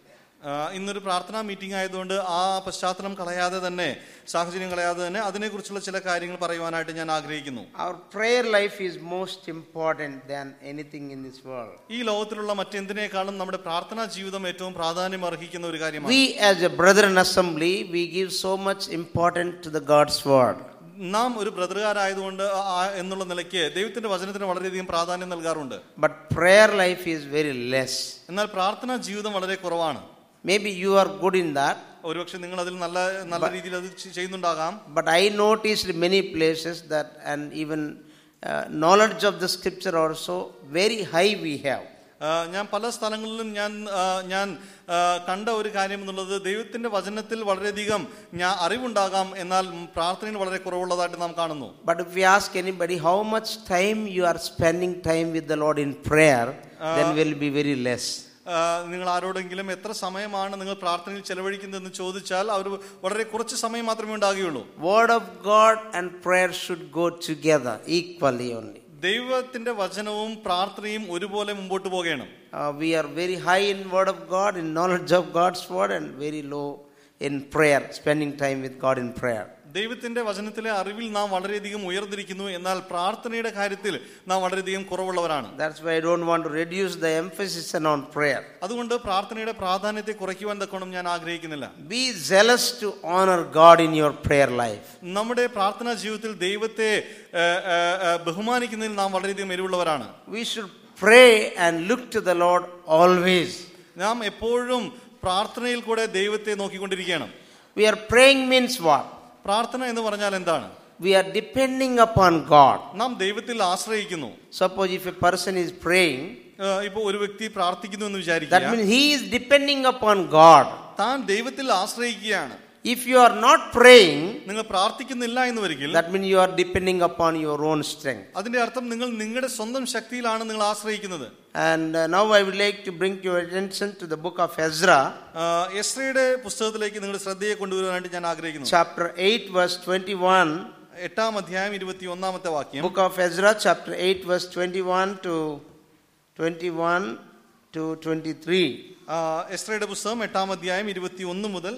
ഇന്നൊരു പ്രാർത്ഥനാ meeting ആയതുകൊണ്ട് ആ പശ്ചാത്തലം കളയാതെ തന്നെ, സാഹചര്യം കളയാതെ തന്നെ അതിനെക്കുറിച്ചുള്ള ചില കാര്യങ്ങൾ പറയുവാനായിട്ട് ഞാൻ ആഗ്രഹിക്കുന്നു. Our prayer life is most important than anything in this world. ഈ ലോകത്തിലുള്ള മറ്റെന്തിനേക്കാളും നമ്മുടെ പ്രാർത്ഥനാ ജീവിതം ഏറ്റവും പ്രാധാന്യം അർഹിക്കുന്ന ഒരു കാര്യമാണ്. We as a brethren assembly, we give so much importance to the God's word. നാം ഒരു ബ്രദറുകാരായതുകൊണ്ട് എന്നുള്ള നിലയ്ക്ക് ദൈവത്തിന്റെ വചനത്തിന് വളരെയധികം പ്രാധാന്യം നൽകാറുണ്ട്. But prayer life is very less. എന്നാൽ പ്രാർത്ഥനാ ജീവിതം വളരെ കുറവാണ്. Maybe you are good in that. ഒരുപക്ഷെ നിങ്ങൾ അതിൽ നല്ല രീതിയിൽ അത് ചെയ്യുന്നുണ്ടാകാം. But I noticed many places that, and even knowledge of the scripture also very high we have. ഞാൻ പല സ്ഥലങ്ങളിലും ഞാൻ കണ്ട ഒരു കാര്യം എന്നുള്ളത്, ദൈവത്തിന്റെ വചനത്തിൽ വളരെയധികം അറിവുണ്ടാകാം, എന്നാൽ പ്രാർത്ഥനയിൽ വളരെ കുറവുള്ളതായിട്ട് നാം കാണുന്നു. But if we ask anybody how much time you are spending time with the Lord in prayer, then will be very less. നിങ്ങൾ ആരോടെങ്കിലും എത്ര സമയമാണ് നിങ്ങൾ പ്രാർത്ഥനയിൽ ചെലവഴിക്കുന്നതെന്ന് ചോദിച്ചാൽ അവർ വളരെ കുറച്ച് സമയം മാത്രമേ ഉണ്ടാകുകയുള്ളൂ. Word of God and prayer should go together equally only. ദൈവത്തിന്റെ വചനവും പ്രാർത്ഥനയും ഒരുപോലെ മുമ്പോട്ട് പോകണം. We are very high in word of God, in knowledge of God's word, and very low in prayer, spending time with God in prayer. ദൈവത്തിന്റെ വചനത്തിലെ അറിവിൽ നാം വളരെയധികം ഉയർന്നിരിക്കുന്നു, എന്നാൽ പ്രാർത്ഥനയുടെ കാര്യത്തിൽ നാം വളരെയധികം കുറവുള്ളവരാണ്. That's why I don't want to reduce the emphasis on prayer. അതുകൊണ്ട് പ്രാർത്ഥനയുടെ പ്രാധാന്യത്തെ കുറയ്ക്കുവാൻ തക്കോണം ഞാൻ ആഗ്രഹിക്കുന്നില്ല. Be zealous to honor God in your prayer life. നമ്മുടെ പ്രാർത്ഥനാ ജീവിതത്തിൽ ദൈവത്തെ ബഹുമാനിക്കുന്നതിൽ നാം വളരെയധികം എരിവുള്ളവരാണ്. We should pray and look to the Lord always. നാം എപ്പോഴും പ്രാർത്ഥനയിൽ കൂടെ ദൈവത്തെ നോക്കിക്കൊണ്ടിരിക്കണം. We are praying means what? പ്രാർത്ഥന എന്ന് പറഞ്ഞാൽ എന്താണ്? We are depending upon God. നാം ദൈവത്തിൽ ആശ്രയിക്കുന്നു. Suppose if a person is praying, ഇപ്പൊ ഒരു വ്യക്തി പ്രാർത്ഥിക്കുന്നു എന്ന് വിചാരിക്കുക, that means he is depending upon God. താൻ ദൈവത്തിൽ ആശ്രയിക്കുകയാണ്. If you are not praying, നിങ്ങൾ പ്രാർത്ഥിക്കുന്നില്ല എന്ന് വരികിൽ, that means you are depending upon your own strength. അതിന്റെ അർത്ഥം നിങ്ങൾ നിങ്ങളുടെ സ്വന്തം ശക്തിയിലാണ് നിങ്ങൾ ആശ്രയിക്കുന്നത്. And now I would like to bring your attention to the book of Ezra. എസ്രയുടെ പുസ്തകത്തിലേക്ക് നിങ്ങളുടെ ശ്രദ്ധയെ കൊണ്ടുവരാനായിട്ട് ഞാൻ ആഗ്രഹിക്കുന്നു. Chapter 8 verse 21. 8-ാം അധ്യായം 21-ാമത്തെ വാക്യം. Book of Ezra chapter 8 verse 21 to 23. എസ്രയുടെ പുസ്തകം 8-ാം അധ്യായം 21 മുതൽ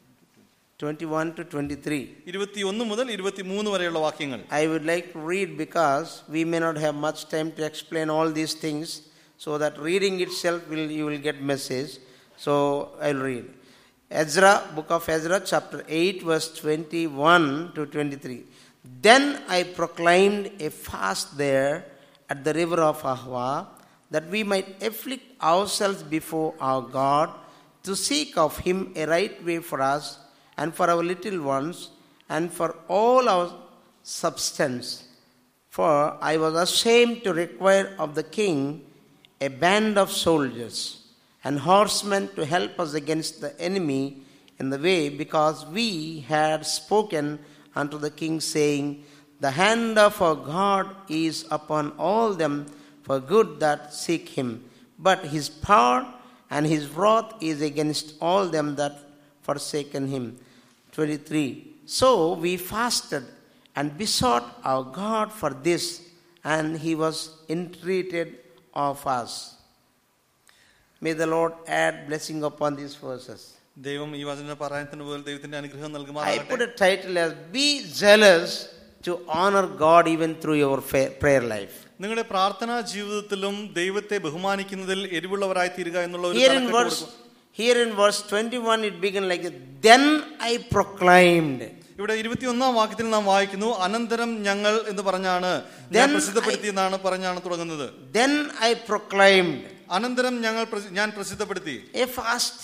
21 മുതൽ 23 വരെയുള്ള വാക്യങ്ങൾ. I would like to read because we may not have much time to explain all these things, so that reading itself you will get message. So I will read. Ezra, book of Ezra, chapter 8, verse 21 to 23. Then I proclaimed a fast there at the river of Ahwa, that we might afflict ourselves before our God, to seek of him a right way for us, and for our little ones, and for all our substance. For I was ashamed to require of the king a band of soldiers and horsemen to help us against the enemy in the way, because we had spoken unto the king, saying, the hand of our God is upon all them for good that seek him, but his power and his wrath is against all them that forsaken him. 23. So we fasted and besought our God for this, and he was entreated of us. May the Lord add blessing upon these verses. ദൈവം ഈ വചന പാരായണത്തിന് പോലെ ദൈവത്തിന്റെ അനുഗ്രഹം I നൽകുമാറാകട്ടെ. put a title as Be Zealous to Honor God Even Through Your Prayer Life. നിങ്ങളുടെ പ്രാർത്ഥനാ ജീവിതത്തിലും ദൈവത്തെ ബഹുമാനിക്കുന്നതിൽ എരിവുള്ളവരായി തീരുക എന്നുള്ള ഒരു Here in verse 21 it began like this. Then I proclaimed. ഇവിടെ 21-ാം വാക്യത്തിൽ നാം വായിക്കുന്നു, അനന്തരം ഞങ്ങൾ എന്ന് പറഞ്ഞാണ് ഞാൻ പ്രസിദ്ധപ്പെടുത്തി എന്നാണ് പറഞ്ഞാണ് തുടങ്ങുന്നത്. Then I proclaimed. അനന്തരം ഞാൻ പ്രസിദ്ധപ്പെടുത്തി. A fast.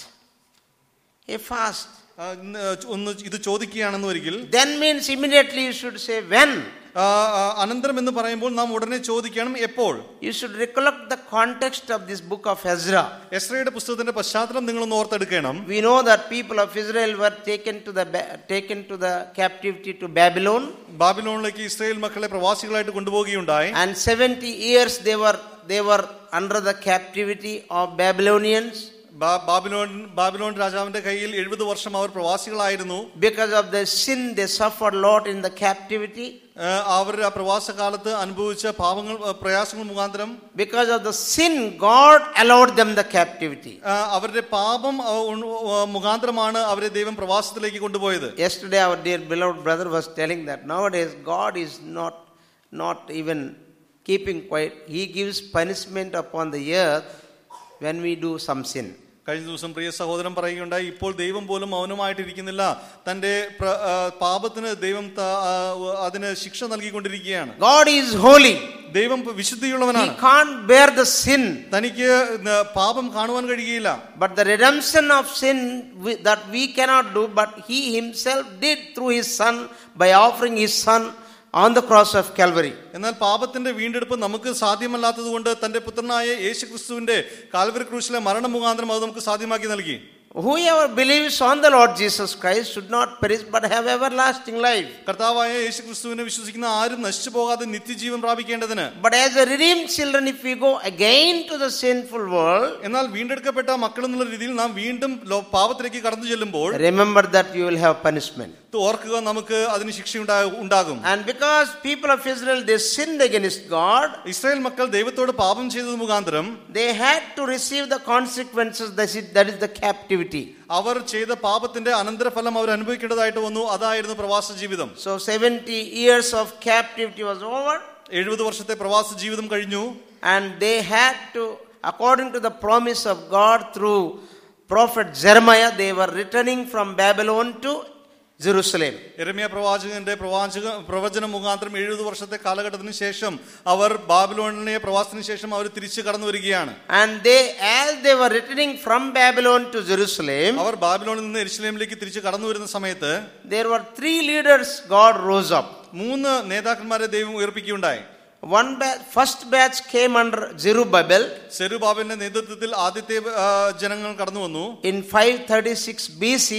ഒന്ന് ഇത് ചോദിക്കുകയാണെന്ന് ഒരിക്കൽ, then means immediately you should say when. അനന്തരം എന്ന് പറയുമ്പോൾ നാം ഉടനെ ചോദിക്കണം എപ്പോൾ. You should recollect the context of this book of Ezra. എസ്രയുടെ പുസ്തകത്തിന്റെ പശ്ചാത്തലം നിങ്ങളൊന്ന് ഓർത്തെടുക്കണം. We know that people of Israel were taken to the captivity to Babylon. ബാബിലോണിലേക്ക് ഇസ്രായേൽ മക്കളെ പ്രവാസികളായിട്ട് കൊണ്ടുപോവുകയുണ്ടായി. And 70 years they were under the captivity of Babylonians. Babylon രാജാവിന്റെ കയ്യിൽ 70 വർഷം അവർ പ്രവാസികളായിരുന്നു. Because of the sin they suffered a lot in the captivity. അവർ ആ പ്രവാസകാലത്ത് അനുഭവിച്ച പാപങ്ങൾ പ്രയാസങ്ങൾ മുഖാന്തരം, because of the sin God allowed them the captivity. അവരുടെ പാപം മുഖാന്തരമാണ് അവരെ ദൈവം പ്രവാസത്തിലേക്ക് കൊണ്ടുപോയത്. Yesterday our dear beloved brother was telling that nowadays God is not even keeping quiet. He gives punishment upon the earth when we do some sin. കഴിഞ്ഞ ദിവസം പ്രിയ സഹോദരൻ പറയുകയുണ്ടായി, ഇപ്പോൾ ദൈവം പോലും മൗനമായിട്ടിരിക്കുന്നില്ല, തന്റെ പാപത്തിന് ദൈവം അതിന് ശിക്ഷ നൽകിക്കൊണ്ടിരിക്കുകയാണ്. God is holy. ദൈവം വിശുദ്ധിയുള്ളവനാണ്. He can't bear the sin. തനിക്ക് പാപം കാണുവാൻ കഴിയുകയില്ല. But the redemption of sin that we cannot do, but he himself did through his son by offering his son on the cross of Calvary. എന്നാൽ പാപത്തിന്റെ വീണ്ടെടുപ്പ് നമുക്ക് സാധ്യമല്ലാത്തതുകൊണ്ട് തന്റെ പുത്രനായ യേശുക്രിസ്തുവിന്റെ കാൽവരി ക്രൂശിലെ മരണം മുഖാന്തരം അത് നമുക്ക് സാധ്യമാക്കി നൽകി. Whoever believes on the Lord Jesus Christ should not perish but have everlasting life. കർത്താവായ യേശുക്രിസ്തുവിനെ വിശ്വസിക്കുന്ന ആരും നശിച്ചു പോകാതെ നിത്യജീവൻ പ്രാപിക്കേണ്ടതിന്. But as a redeemed children, if we go again to the sinful world, എന്നാൽ വീണ്ടെടുക്കപ്പെട്ട മക്കൾ എന്നുള്ള രീതിയിൽ നാം വീണ്ടും പാപത്തിലേക്ക് കടന്നു ചെല്ലുമ്പോൾ, remember that you will have punishment. ഓർക്കുക, നമുക്ക് അതിന് ശിക്ഷ ഉണ്ടാകും. And because people of Israel they sinned against God, Israel മക്കൾ ദൈവത്തോട് പാപം ചെയ്തത് മുഖാന്തരം they had to receive the consequences, that is the captivity. അവർ ചെയ്ത പാപത്തിന്റെ അനന്തരഫലം അവർ അനുഭവിക്കേണ്ടതായിട്ട് വന്നു. അതായിരുന്നു പ്രവാസ ജീവിതം. So 70 years of captivity was over. 70 വർഷത്തെ പ്രവാസ ജീവിതം കഴിഞ്ഞു. And they had to, according to the promise of God through prophet Jeremiah, they were returning from Babylon to Jerusalem. യെരമ്യാ പ്രവാചകന്റെ പ്രവചനം മുഖാന്തരം 70 വർഷത്തെ കാലഘട്ടത്തിന് ശേഷം അവർ ബാബിലോണിലെ പ്രവാസത്തിന് ശേഷം അവർ തിരിച്ചു കടന്നു വരികയാണ്. And as they were returning from Babylon to Jerusalem, അവർ ബാബിലോണിൽ നിന്ന് യെരുശലേമിലേക്ക് തിരിച്ചു കടന്നു വരുന്ന സമയത്ത് there were 3 leaders God rose up. 3 നേതാക്കന്മാരെ ദൈവം ഉയർപ്പിക്കുകയുണ്ടായി. First batch came under Zerubbabel. സെരുബാബേലിന്റെ നേതൃത്വത്തിൽ ആദ്യത്തെ ജനങ്ങൾ കടന്നു വന്നു. In 536 BC.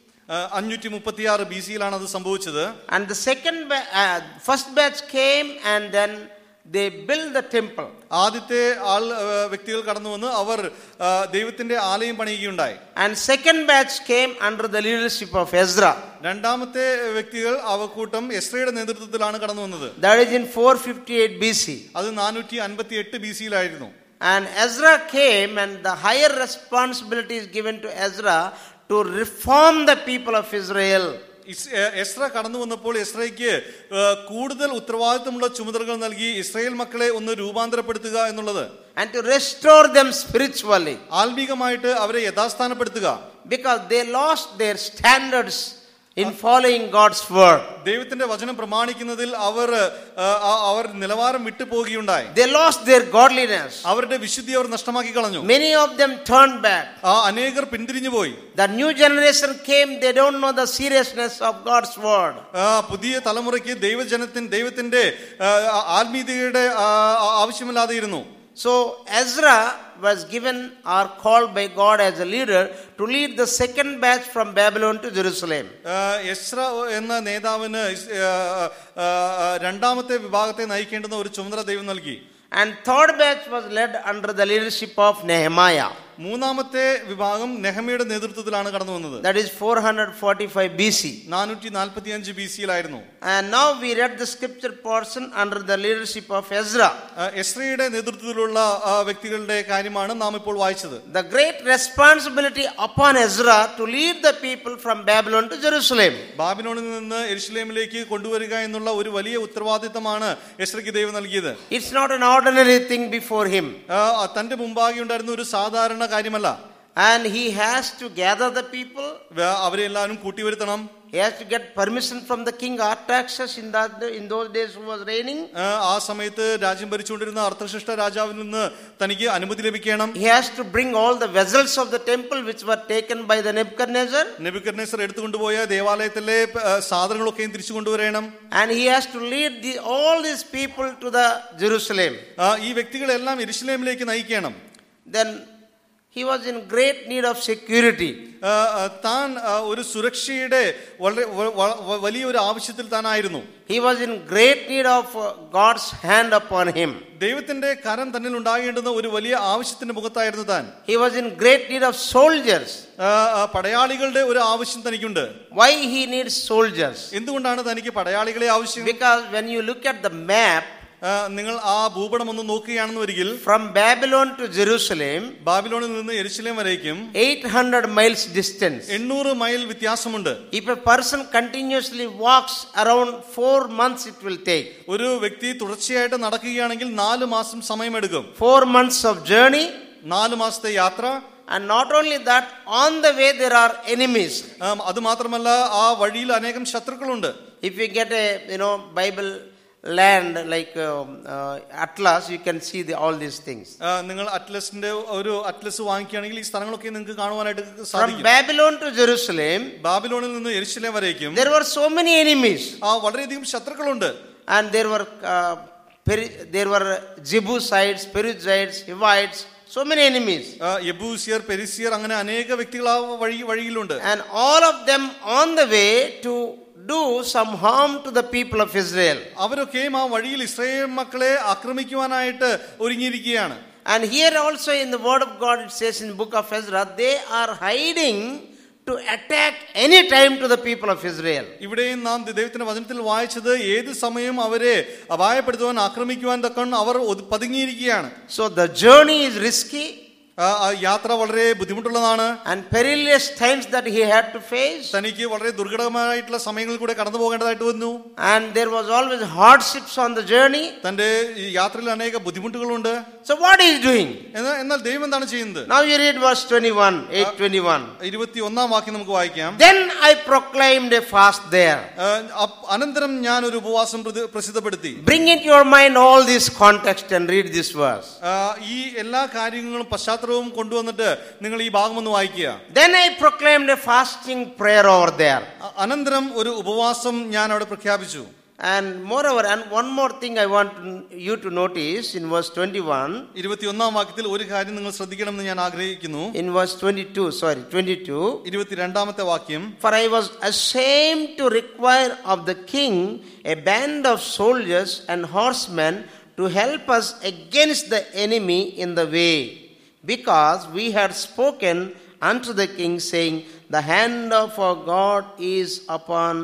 536 BC-യിലാണ് അത് സംഭവിച്ചത്. And the first batch came and then they built the temple. ആദ്യത്തെ വ്യക്തികൾ കടന്നു വന്ന് അവർ ദൈവത്തിന്റെ ആലയം പണിയുകയുണ്ടായി. And second batch came under the leadership of Ezra. രണ്ടാമത്തെ വ്യക്തികൾ അവക്കൂട്ടം എസ്രയുടെ നേതൃത്വത്തിലാണ് കടന്നു വന്നത്. That is in 458 BC. അത് 458 BC-യിലായിരുന്നു. And Ezra came, and the higher responsibility is given to Ezra to reform the people of Israel. Ezra കടന്നു വന്നപ്പോൾ എസ്രയ്ക്ക് കൂടുതൽ ഉത്തരവാദിത്തമുള്ള ചുമതലകൾ നൽകി ഇസ്രായേൽ മക്കളെ ഒന്ന് രൂപാന്തരപ്പെടുത്തുക എന്നുള്ളത്. And to restore them spiritually. ആത്മീകമായിട്ട് അവരെ യഥാസ്ഥാനപ്പെടുത്തുക. Because they lost their standards in following God's word. ദൈവത്തിന്റെ വചനം പ്രമാണിക്കുന്നതിൽ അവർ നിലവാരം വിട്ടു പോകുകയുണ്ടായി. They lost their godliness. അവരുടെ വിശുദ്ധി അവർ നഷ്ടമാക്കി കളഞ്ഞു. Many of them turned back. അനേകർ പിന്തിരിഞ്ഞു പോയി. The new generation came, they don't know the seriousness of God's word. പുതിയ തലമുറയ്ക്ക് ദൈവത്തിന്റെ ആത്മീയതയുടെ ആവശ്യമില്ലാതെയിരുന്നു. So Ezra was given or called by God as a leader to lead the second batch from Babylon to Jerusalem. Ezra എന്ന നേതാവിന് രണ്ടാമത്തെ വിഭാഗത്തെ നയിക്കേണ്ടുന്ന ഒരു ചുമതല ദൈവം നൽകി. And third batch was led under the leadership of Nehemiah. മൂന്നാമത്തെ വിഭാഗം നെഹമ്യയുടെ നേതൃത്വത്തിലാണ് കടന്നു വന്നത്. That is 445 BC. 445 BC-യിലായിരുന്നു. And now we read the scripture portion under the leadership of Ezra. എസ്രയുടെ നേതൃത്വത്തിലുള്ള വ്യക്തികളുടെ കാര്യമാണ് നാം ഇപ്പോൾ വായിച്ചത്. The great responsibility upon Ezra to lead the people from Babylon to Jerusalem. ബാബിലോണിൽ നിന്ന് യെരുശലേമിലേക്ക് കൊണ്ടുവരിക എന്നുള്ള ഒരു വലിയ ഉത്തരവാദിത്തമാണ് എസ്രയ്ക്ക് ദൈവം നൽകിയത്. It's not an ordinary thing before him. തന്റെ മുമ്പാകെ ഉണ്ടായിരുന്ന ഒരു സാധാരണ കാര്യമല്ല. And he has to gather the people. അവരെ എല്ലാവരും കൂട്ടിവരുത്തണം. He has to get permission from the king Artaxerxes in those days who was reigning. ആ സമയത്ത് രാജ്യം ഭരിച്ചുകൊണ്ടിരുന്ന അർത്ഥശിഷ്ട രാജാവിൽ നിന്ന് തനിക്ക് അനുമതി ലഭിക്കണം. He has to bring all the vessels of the temple which were taken by the Nebuchadnezzar. Nebuchadnezzar എടുത്തുകൊണ്ടുപോയ ദേവാലയത്തിലെ സാധനങ്ങളൊക്കെയും തിരിച്ചു കൊണ്ടുവരണം. And he has to lead all these people to the Jerusalem. ഈ വ്യക്തികളെല്ലാം യെരുശലേമിലേക്ക് നയിക്കണം. Then he was in great need of security. താൻ ഒരു സുരക്ഷയുടെ വളരെ വലിയൊരു ആവശ്യത്തിൽ താനായിരുന്നു. He was in great need of God's hand upon him. ദൈവത്തിന്റെ കരം തന്നിൽ ഉണ്ടാകേണ്ടുന്ന ഒരു വലിയ ആവശ്യത്തിന്റെ മുഖത്തായിരുന്നു താൻ. He was in great need of soldiers. പടയാളികളുടെ ഒരു ആവശ്യം തനിക്കുണ്ട്. Why he needs soldiers? എന്തുകൊണ്ടാണ് തനിക്ക് പടയാളികളെ ആവശ്യം? Because when you look at the map, നിങ്ങൾ ആ ഭൂപടം ഒന്ന് നോക്കുകയാണെന്ന് വരികിൽ from Babylon to Jerusalem, ബാബിലോണിൽ നിന്ന് യെരുശലേം വരേക്കും 800 miles distance. 800 മൈൽ വ്യത്യാസമുണ്ട്. If a person continuously walks around 4 months it will take. ഒരു വ്യക്തി തുടർച്ചയായിട്ട് നടക്കുകയാണെങ്കിൽ 4 മാസം സമയമെടുക്കും. 4 months of journey. 4 മാസത്തെ യാത്ര. And not only that, on the way there are enemies. അത് മാത്രമല്ല ആ വഴിയിൽ അനേകം ശത്രുക്കളുണ്ട്. If you get a Bible land like Atlas, you can see all these things. നിങ്ങൾ അറ്റ്ലസിന്റെ ഒരു അറ്റ്ലസ് വാങ്ങിക്കുകയാണെങ്കിൽ ഈ സ്ഥലങ്ങളൊക്കെ നിങ്ങൾക്ക് കാണുവാനായിട്ട് From സാധിക്കും. Babylon to Jerusalem, ബാബിലോണിൽ നിന്ന് യെരുശലേം വരേക്കും there were so many enemies. വളരെയധികം ശത്രുക്കളുണ്ട്. And there were Jebusites, Perizzites, Hivites, so many enemies. യെബൂസിയർ, പെരിസിയർ, അങ്ങനെ അനേക വ്യക്തികൾ ആ വഴിയിലുണ്ട്. And all of them on the way to do some harm to the people of Israel. അവരൊക്കെയും ആ വഴിയിൽ ഇസ്രായേൽ മക്കളെ ആക്രമിക്കുവാനായിട്ട് ഒരുങ്ങിയിരിക്കുകയാണ്. And here also in the word of God it says in the book of Ezra, they are hiding to attack any time to the people of Israel. ഇവിടെയും നാം ദൈവത്തിന്റെ വചനത്തിൽ വായിച്ചത് ഏത് സമയം അവരെ അപായപ്പെടുത്തുവാൻ ആക്രമിക്കുവാൻ തക്കവണ്ണം അവർ പതുങ്ങിയിരിക്കുകയാണ്. So the journey is risky. യാത്ര വളരെ ബുദ്ധിമുട്ടുള്ളതാണ്. And perilous times that he had to face. തനിക്ക് വളരെ ദുർഘടമായിട്ടുള്ള സമയങ്ങളിൽ കൂടെ കടന്നു പോകേണ്ടതായിട്ട് വന്നു. And there was always hardships on the journey. തന്റെ യാത്രയിൽ അനേക ബുദ്ധിമുട്ടുകളുണ്ട്. So what is he doing? എന്നാൽ ദൈവം എന്താണ് ചെയ്യുന്നത്? Now you read verse 21, 8:21. 21 വാക്യം നമുക്ക് വായിക്കാം. Then I proclaimed a fast there. അനന്തരം ഞാൻ ഒരു ഉപവാസം പ്രസിദ്ധപ്പെടുത്തി. Bring into your mind all this context and read this verse. ഈ എല്ലാ കാര്യങ്ങളും പശ്ചാത്തലവും കൊണ്ടുവന്നിട്ട് നിങ്ങൾ ഈ ഭാഗം ഒന്ന് വായിക്കുക. Then I proclaimed a fasting prayer over there. അനന്തരം ഒരു ഉപവാസം ഞാൻ അവിടെ പ്രഖ്യാപിച്ചു. And moreover, and one more thing I want you to notice in verse 21. 21 വാക്യത്തിൽ ഒരു കാര്യം നിങ്ങൾ ശ്രദ്ധിക്കണമെന്ന് ഞാൻ ആഗ്രഹിക്കുന്നു. In verse 22, 22ാമത്തെ വാക്യം. For I was ashamed to require of the king a band of soldiers and horsemen to help us against the enemy in the way, because we had spoken unto the king, saying, the hand of our God is upon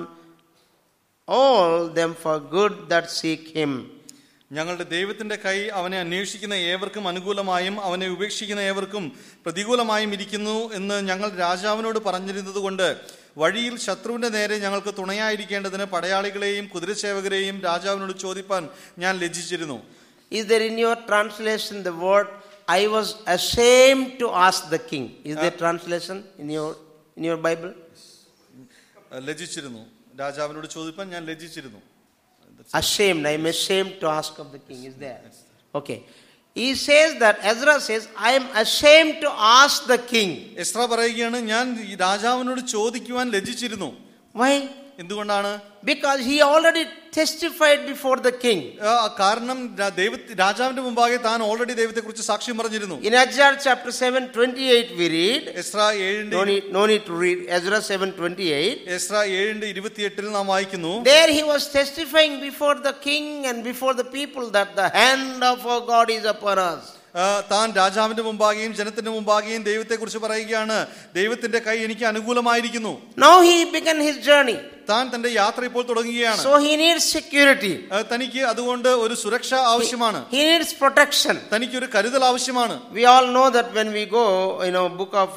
all them for good that seek him. ഞങ്ങളുടെ ദൈവത്തിന്റെ കൈ അവനെ അന്വേഷിക്കുന്ന ഏവർക്കും അനുകൂലമായും അവനെ ഉപേക്ഷിക്കുന്ന ഏവർക്കും പ്രതികൂലമായും ഇരിക്കുന്നു എന്ന് ഞങ്ങൾ രാജാവിനോട് പറഞ്ഞിരുന്നത് കൊണ്ട് വഴിയിൽ ശത്രുവിന്റെ നേരെ ഞങ്ങൾക്ക് തുണയായിരിക്കേണ്ടതിന് പടയാളികളെയും കുതിരസേവകരെയും രാജാവിനോട് ചോദിപ്പാൻ ഞാൻ ലജ്ജിച്ചിരുന്നു. Is there in your translation the word I was ashamed to ask the king? Is there translation in your Bible? ലജ്ജിച്ചിരുന്നു, രാജാവിനോട് ചോദിപ്പാൻ ഞാൻ ലജ്ജിച്ചിരുന്നു. Ashamed, I am ashamed to ask of the king. Is there? Okay. He says that, Ezra says, I am ashamed to ask the king. Ezra പറയുകയാണ്, ഞാൻ രാജാവിനോട് ചോദിക്കുവാൻ ലജ്ജിച്ചിരുന്നു. Why? എന്തുകൊണ്ടാണ്? Because he already testified before the king. കാരണം രാജാവിന്റെ മുമ്പാകെ താൻ already ദൈവത്തെ കുറിച്ച് സാക്ഷ്യം പറഞ്ഞിരുന്നു. In Ezra chapter 7:28 we read. Ezra 7 no need to read Ezra 7:28. Ezra 7:28 നാം വായിക്കുന്നു. There he was testifying before the king and before the people that the hand of our God is upon us. താൻ രാജാവിന്റെ മുമ്പാകെയും ജനത്തിന്റെ മുമ്പാകെയും ദൈവത്തെ കുറിച്ച് പറയുകയാണ്, ദൈവത്തിന്റെ കൈ എനിക്ക് അനുകൂലമായിരിക്കുന്നു. Now he began his journey. താൻ തന്റെ യാത്ര ഇപ്പോൾ തുടങ്ങുകയാണ്. So he needs security. തനിക്ക് അതുകൊണ്ട് ഒരു സുരക്ഷ ആവശ്യമാണ്. He needs protection. തനിക്ക് ഒരു കരുതൽ ആവശ്യമാണ്. We all know that when we go, book of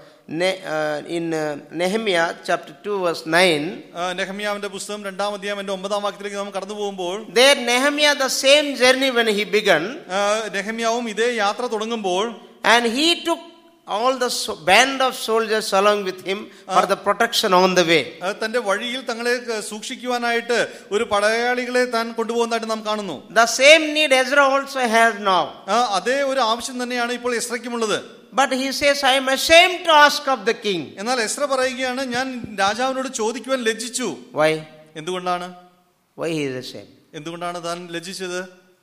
in Nehemiah chapter 2 verse 9. നെഹമ്യാവിന്റെ പുസ്തകം 2-ാം അധ്യായം 9-ാം വാക്യത്തിലേക്ക് നാം കടന്നു പോകുമ്പോൾ, there Nehemiah the same journey when he began. നെഹമ്യാവും ഇതേ യാത്ര തുടങ്ങുമ്പോൾ, and he took all the band of soldiers along with him for the protection on the way. തന്റെ വഴിയിൽ തങ്ങളെ സൂക്ഷിക്കുവാനായിട്ട് ഒരു പടയാളികളെ താൻ കൊണ്ടുപോകുന്നതായിട്ട് നാം കാണുന്നു. The same need Ezra also has now. അതേ ഒരു ആവശ്യം തന്നെയാണ് ഇപ്പോൾ എസ്രയ്ക്കുമുള്ളത്. But he says, I am ashamed to ask of the king. എന്നാൽ എസ്ര പറയുകയാണ്, ഞാൻ രാജാവിനോട് ചോദിക്കുവാൻ ലജ്ജിച്ചു. Why? എന്തുകൊണ്ടാണ്? Why he is ashamed? എന്തുകൊണ്ടാണ് താൻ ലജ്ജിച്ചത്?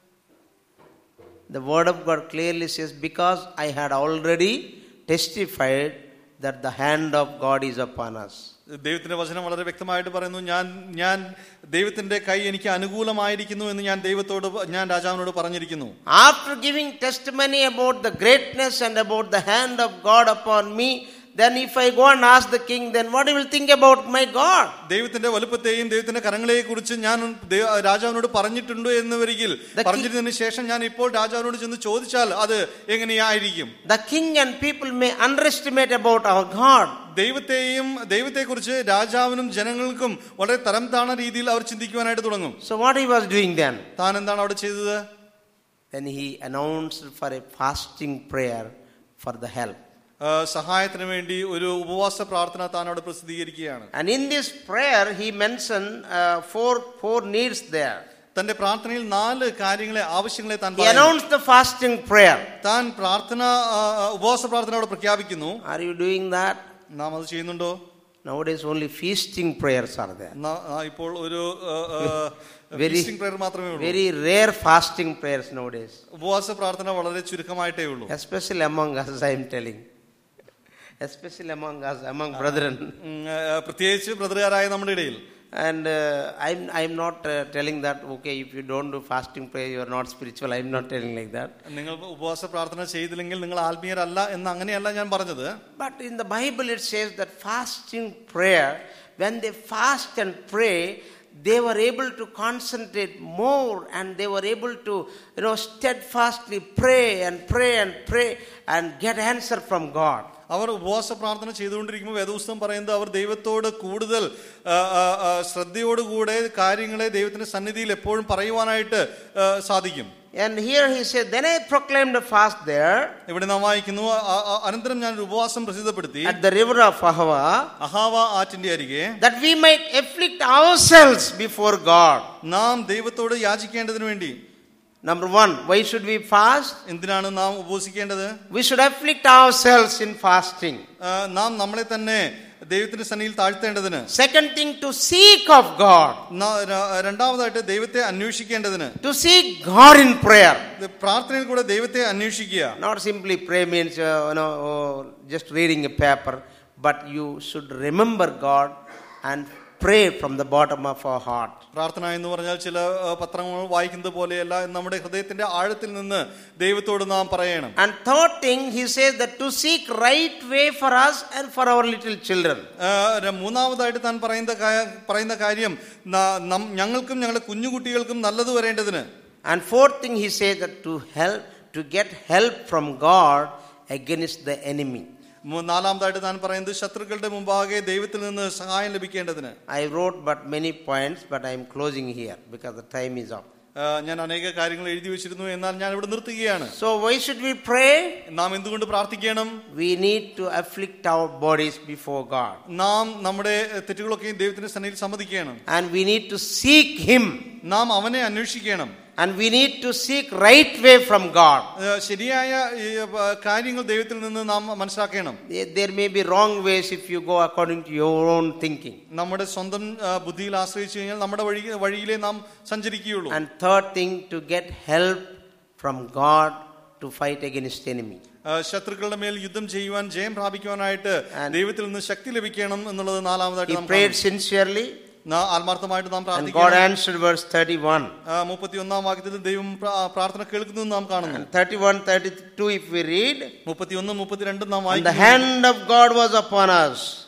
The word of God clearly says, because I had already testified that the hand of God is upon us. ദൈവത്തിന്റെ വചനം വളരെ വ്യക്തമായിട്ട് പറയുന്നു, ഞാൻ ദൈവത്തിന്റെ കൈ എനിക്ക് അനുകൂലമായിരിക്കുന്നു എന്ന് ഞാൻ രാജാവിനോട് പറഞ്ഞിരിക്കുന്നു. After giving testimony about the greatness and about the hand of God upon me, then if I go and ask the king, then what he will think about my God? ദൈവത്തിന്റെ വലുപ്പത്തെയും ദൈവത്തിന്റെ കരങ്ങളെ കുറിച്ച് ഞാൻ രാജാവിനോട് പറഞ്ഞിട്ടുണ്ട് എന്ന് വരികിൽ പറഞ്ഞതിന് ശേഷം ഞാൻ ഇപ്പോൾ രാജാവിനോട് ചെന്ന് ചോദിച്ചാൽ അത് എങ്ങനെയായിരിക്കും? The king and people may underestimate about our God. ദൈവത്തെക്കുറിച്ച് രാജാവിനും ജനങ്ങൾക്കും വളരെ തരം താണ രീതിയിൽ അവർ ചിന്തിക്കുവാനായിട്ട് തുടങ്ങും. So what he was doing then? താൻ എന്താണ് അവിടെ ചെയ്തത്? Then he announced for a fasting prayer for the help. സഹായത്തിന് വേണ്ടി ഒരു ഉപവാസ പ്രാർത്ഥന താൻ അവിടെ പ്രസിദ്ധീകരിക്കുകയാണ്. And in this prayer he mentioned four needs there. തന്റെ പ്രാർത്ഥനയിൽ 4 കാര്യങ്ങളെ ആവശ്യങ്ങളെ താൻ He announced the fasting prayer. താൻ ഉപവാസ പ്രാർത്ഥന അവിടെ പ്രഖ്യാപിക്കുന്നു. Are you doing that? നാം അത് ചെയ്യുന്നുണ്ടോ? Nowadays only feasting prayers are there. ഇപ്പോൾ ഒരു ഫീസ്റ്റിംഗ് പ്രയർ മാത്രമേ ഉള്ളൂ. Very rare fasting prayers nowadays. ഉപവാസ പ്രാർത്ഥന വളരെ ചുരുക്കമായിട്ടേ ഉള്ളൂ. Especially among us, I am telling. Especially among us, among brethren. പ്രത്യേകിച്ച് ബ്രദറുകാരായ നമ്മുടെ ഇടയിൽ. And I'm not telling that, okay, if you don't do fasting prayer, you are not spiritual. I'm not telling like that. നിങ്ങൾ ഉപവാസ പ്രാർത്ഥന ചെയ്തില്ലെങ്കിൽ നിങ്ങൾ ആത്മീയരല്ല എന്ന് അങ്ങനെയല്ല ഞാൻ പറഞ്ഞത്. But in the Bible it says that fasting prayer, when they fast and pray, they were able to concentrate more and they were able to, steadfastly pray and pray and pray and get answer from God. അവർ ഉപവാസ പ്രാർത്ഥന ചെയ്തുകൊണ്ടിരിക്കുമ്പോൾ വേദപുസ്തകം പറയുന്നത് അവർ ദൈവത്തോട് കൂടുതൽ ശ്രദ്ധയോടുകൂടെ കാര്യങ്ങളെ ദൈവത്തിന്റെ സന്നിധിയിൽ എപ്പോഴും പറയുവാനായിട്ട് സാധിക്കും. And here he said, then I proclaimed a fast there. ഇവിടെ നാം വായിക്കുന്നു, അനന്തരം ഞാൻ ഒരു ഉപവാസം പ്രസിദ്ധപ്പെടുത്തി at the river of Ahava, അഹാവ ആറ്റിന്റെ അരികെ, that we might afflict ourselves before God. നാം ദൈവത്തോട് യാചിക്കേണ്ടതിനു വേണ്ടി. Number 1, why should we fast? എന്തിനാണ് നാം ഉപവസിക്കേണ്ടത്? We should afflict ourselves in fasting. നാം നമ്മളെ തന്നെ ദൈവത്തിന്റെ സന്നിധിയിൽ താഴ്ത്തേണ്ടതിന്. Second thing, to seek of God. രണ്ടാമതായിട്ട് ദൈവത്തെ അന്വേഷിക്കേണ്ടതിന്. To seek God in prayer. പ്രാർത്ഥനയിൽ കൂടെ ദൈവത്തെ അന്വേഷിക്കുക. Not simply pray means just reading a paper, but you should remember God and pray from the bottom of our heart. പ്രാർത്ഥന എന്ന് പറഞ്ഞാൽ ചില പത്രങ്ങൾ വായിക്കുന്നത് പോലെയല്ല, നമ്മുടെ ഹൃദയത്തിന്റെ ആഴത്തിൽ നിന്ന് ദൈവത്തോട് നാം പറയണം. And third thing, he says that to seek right way for us and for our little children. മൂന്നാമതായിട്ട് താൻ പറയുന്ന കാര്യം ഞങ്ങൾക്കും ഞങ്ങളുടെ കുഞ്ഞുകുട്ടികൾക്കും നല്ലത് വരേണ്ടതിന്. And fourth thing, he says that to get help from God against the enemy. നാലാമതായിട്ട് താൻ പറയുന്നത് ശത്രുക്കളുടെ മുമ്പാകെ ദൈവത്തിൽ നിന്ന് സഹായം ലഭിക്കേണ്ടതിന്. I wrote but many points, but I am closing here because the time is up. ഞാൻ അനേക കാര്യങ്ങൾ എഴുതി വെച്ചിരുന്നു, എന്നാൽ ഞാൻ ഇവിടെ നിർത്തുകയാണ്. So why should we pray? നാം എന്തുകൊണ്ട് പ്രാർത്ഥിക്കണം? We need to afflict our bodies before God. നാം നമ്മുടെ തെറ്റുകളൊക്കെ ദൈവത്തിന്റെ സന്നിധിയിൽ സമ്മതിക്കണം. And we need to seek him. നാം അവനെ അന്വേഷിക്കണം. And we need to seek right way from God. ശരിയായ കാര്യങ്ങൾ ദൈവത്തിൽ നിന്ന് നാം മനസ്സിലാക്കണം. There may be wrong ways if you go according to your own thinking. നമ്മുടെ സ്വന്തം ബുദ്ധിയിൽ ആശ്രയിച്ചു കഴിഞ്ഞാൽ നമ്മുടെ വഴിയിലേ നാം സഞ്ചരിക്കുകയുള്ളൂ. And third thing, to get help from God to fight against enemy. ശത്രുക്കളുടെ മേൽ യുദ്ധം ചെയ്യുവാൻ ജയം പ്രാപിക്കുവാനായിട്ട് ദൈവത്തിൽ നിന്ന് ശക്തി ലഭിക്കണം എന്നുള്ളത് നാലാമതായിട്ട് നാം prayed sincerely. ആത്മാർത്ഥമായിട്ട് നാം പ്രാർത്ഥിക്കണം. God answered verse 31. 31ാം വാക്യത്തിൽ ദൈവം പ്രാർത്ഥന കേൾക്കുന്നു നാം കാണുന്നു. 31-32 if we read, 31-32 നാം വായിക്കുന്നു. The hand of God was upon us.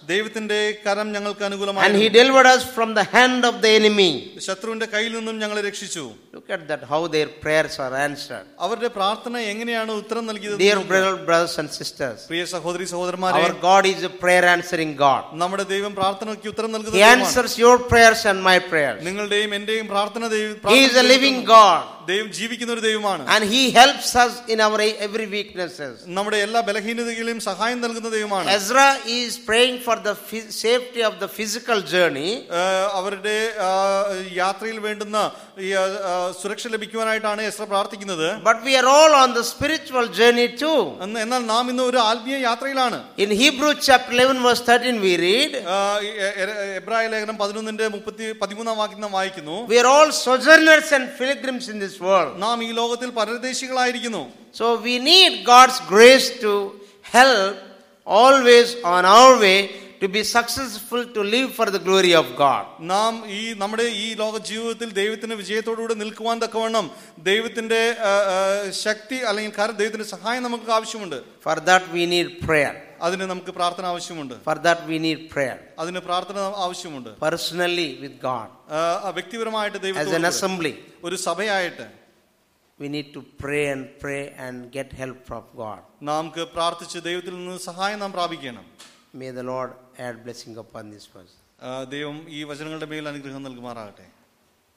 ദൈവത്തിന്റെ കരം ഞങ്ങൾക്ക് and അനുകൂലമായി. he delivered us from the hand of the enemy. ശത്രുവിന്റെ കയ്യിൽ നിന്നും ഞങ്ങളെ രക്ഷിച്ചു. Look at that, how their prayers are answered. അവരുടെ പ്രാർത്ഥന എങ്ങനെയാണ് ഉത്തരം നൽകിയത്? Dear brothers and sisters, പ്രിയ സഹോദരി സഹോദരന്മാരെ, our God is a prayer answering God. നമ്മുടെ ദൈവം പ്രാർത്ഥനയ്ക്ക് ഉത്തരം നൽകുന്ന He ദൈവമാണ്. answers your prayers and my prayers. നിങ്ങളുടെയും എന്റെയും പ്രാർത്ഥന He is a living God. ദൈവം ജീവിക്കുന്ന ഒരു ദൈവമാണ്. And he helps us in our every weaknesses. നമ്മുടെ എല്ലാ ബലഹീനതകളിലും സഹായം നൽകുന്ന ദൈവമാണ്. Ezra is praying for the safety of the physical journey. അവരുടെ യാത്രയിൽ വേണ്ടുന്ന സുരക്ഷ ലഭിക്കുവാനായിട്ടാണ് എസ്ര പ്രാർത്ഥിക്കുന്നത്. But we are all on the spiritual journey too. എന്നാൽ നാം ഇന്ന് ഒരു ആത്മീയ യാത്രയിലാണ്. In Hebrew chapter 11 verse 13 we read, എബ്രായ ലേഖനം 11:13 വാക്യം നാം വായിക്കുന്നു. We are all sojourners and pilgrims in this world. നാം ഈ ലോകത്തിൽ പരദേശികളായിരിക്കുന്നു. So we need God's grace to help always on our way to be successful, to live for the glory of God. നാം നമ്മുടെ ഈ ലോക ജീവിതത്തിൽ ദൈവത്തിന്റെ വിജയത്തോടുകൂടി നിൽക്കുവാൻ തക്കവണ്ണം ദൈവത്തിന്റെ ശക്തി അല്ലെങ്കിൽ ദൈവത്തിന്റെ സഹായം നമുക്ക് ആവശ്യമുണ്ട്. For that we need prayer. അതിന് നമുക്ക് പ്രാർത്ഥന ആവശ്യമുണ്ട്. For that we need prayer. അതിന് പ്രാർത്ഥന ആവശ്യമുണ്ട്. Personally with God. വ്യക്തിപരമായിട്ട് ദൈവത്തോട്, as an assembly, ഒരു സഭയായിട്ട് we need to pray and get help from God. നമുക്ക് പ്രാർത്ഥിച്ച് ദൈവത്തിൽ നിന്ന് സഹായം നാം പ്രാപിക്കണം. May the Lord add blessing upon this verse. ദൈവം ഈ വചനങ്ങളുടെ മേൽ അനുഗ്രഹം നൽകുമാറാകട്ടെ.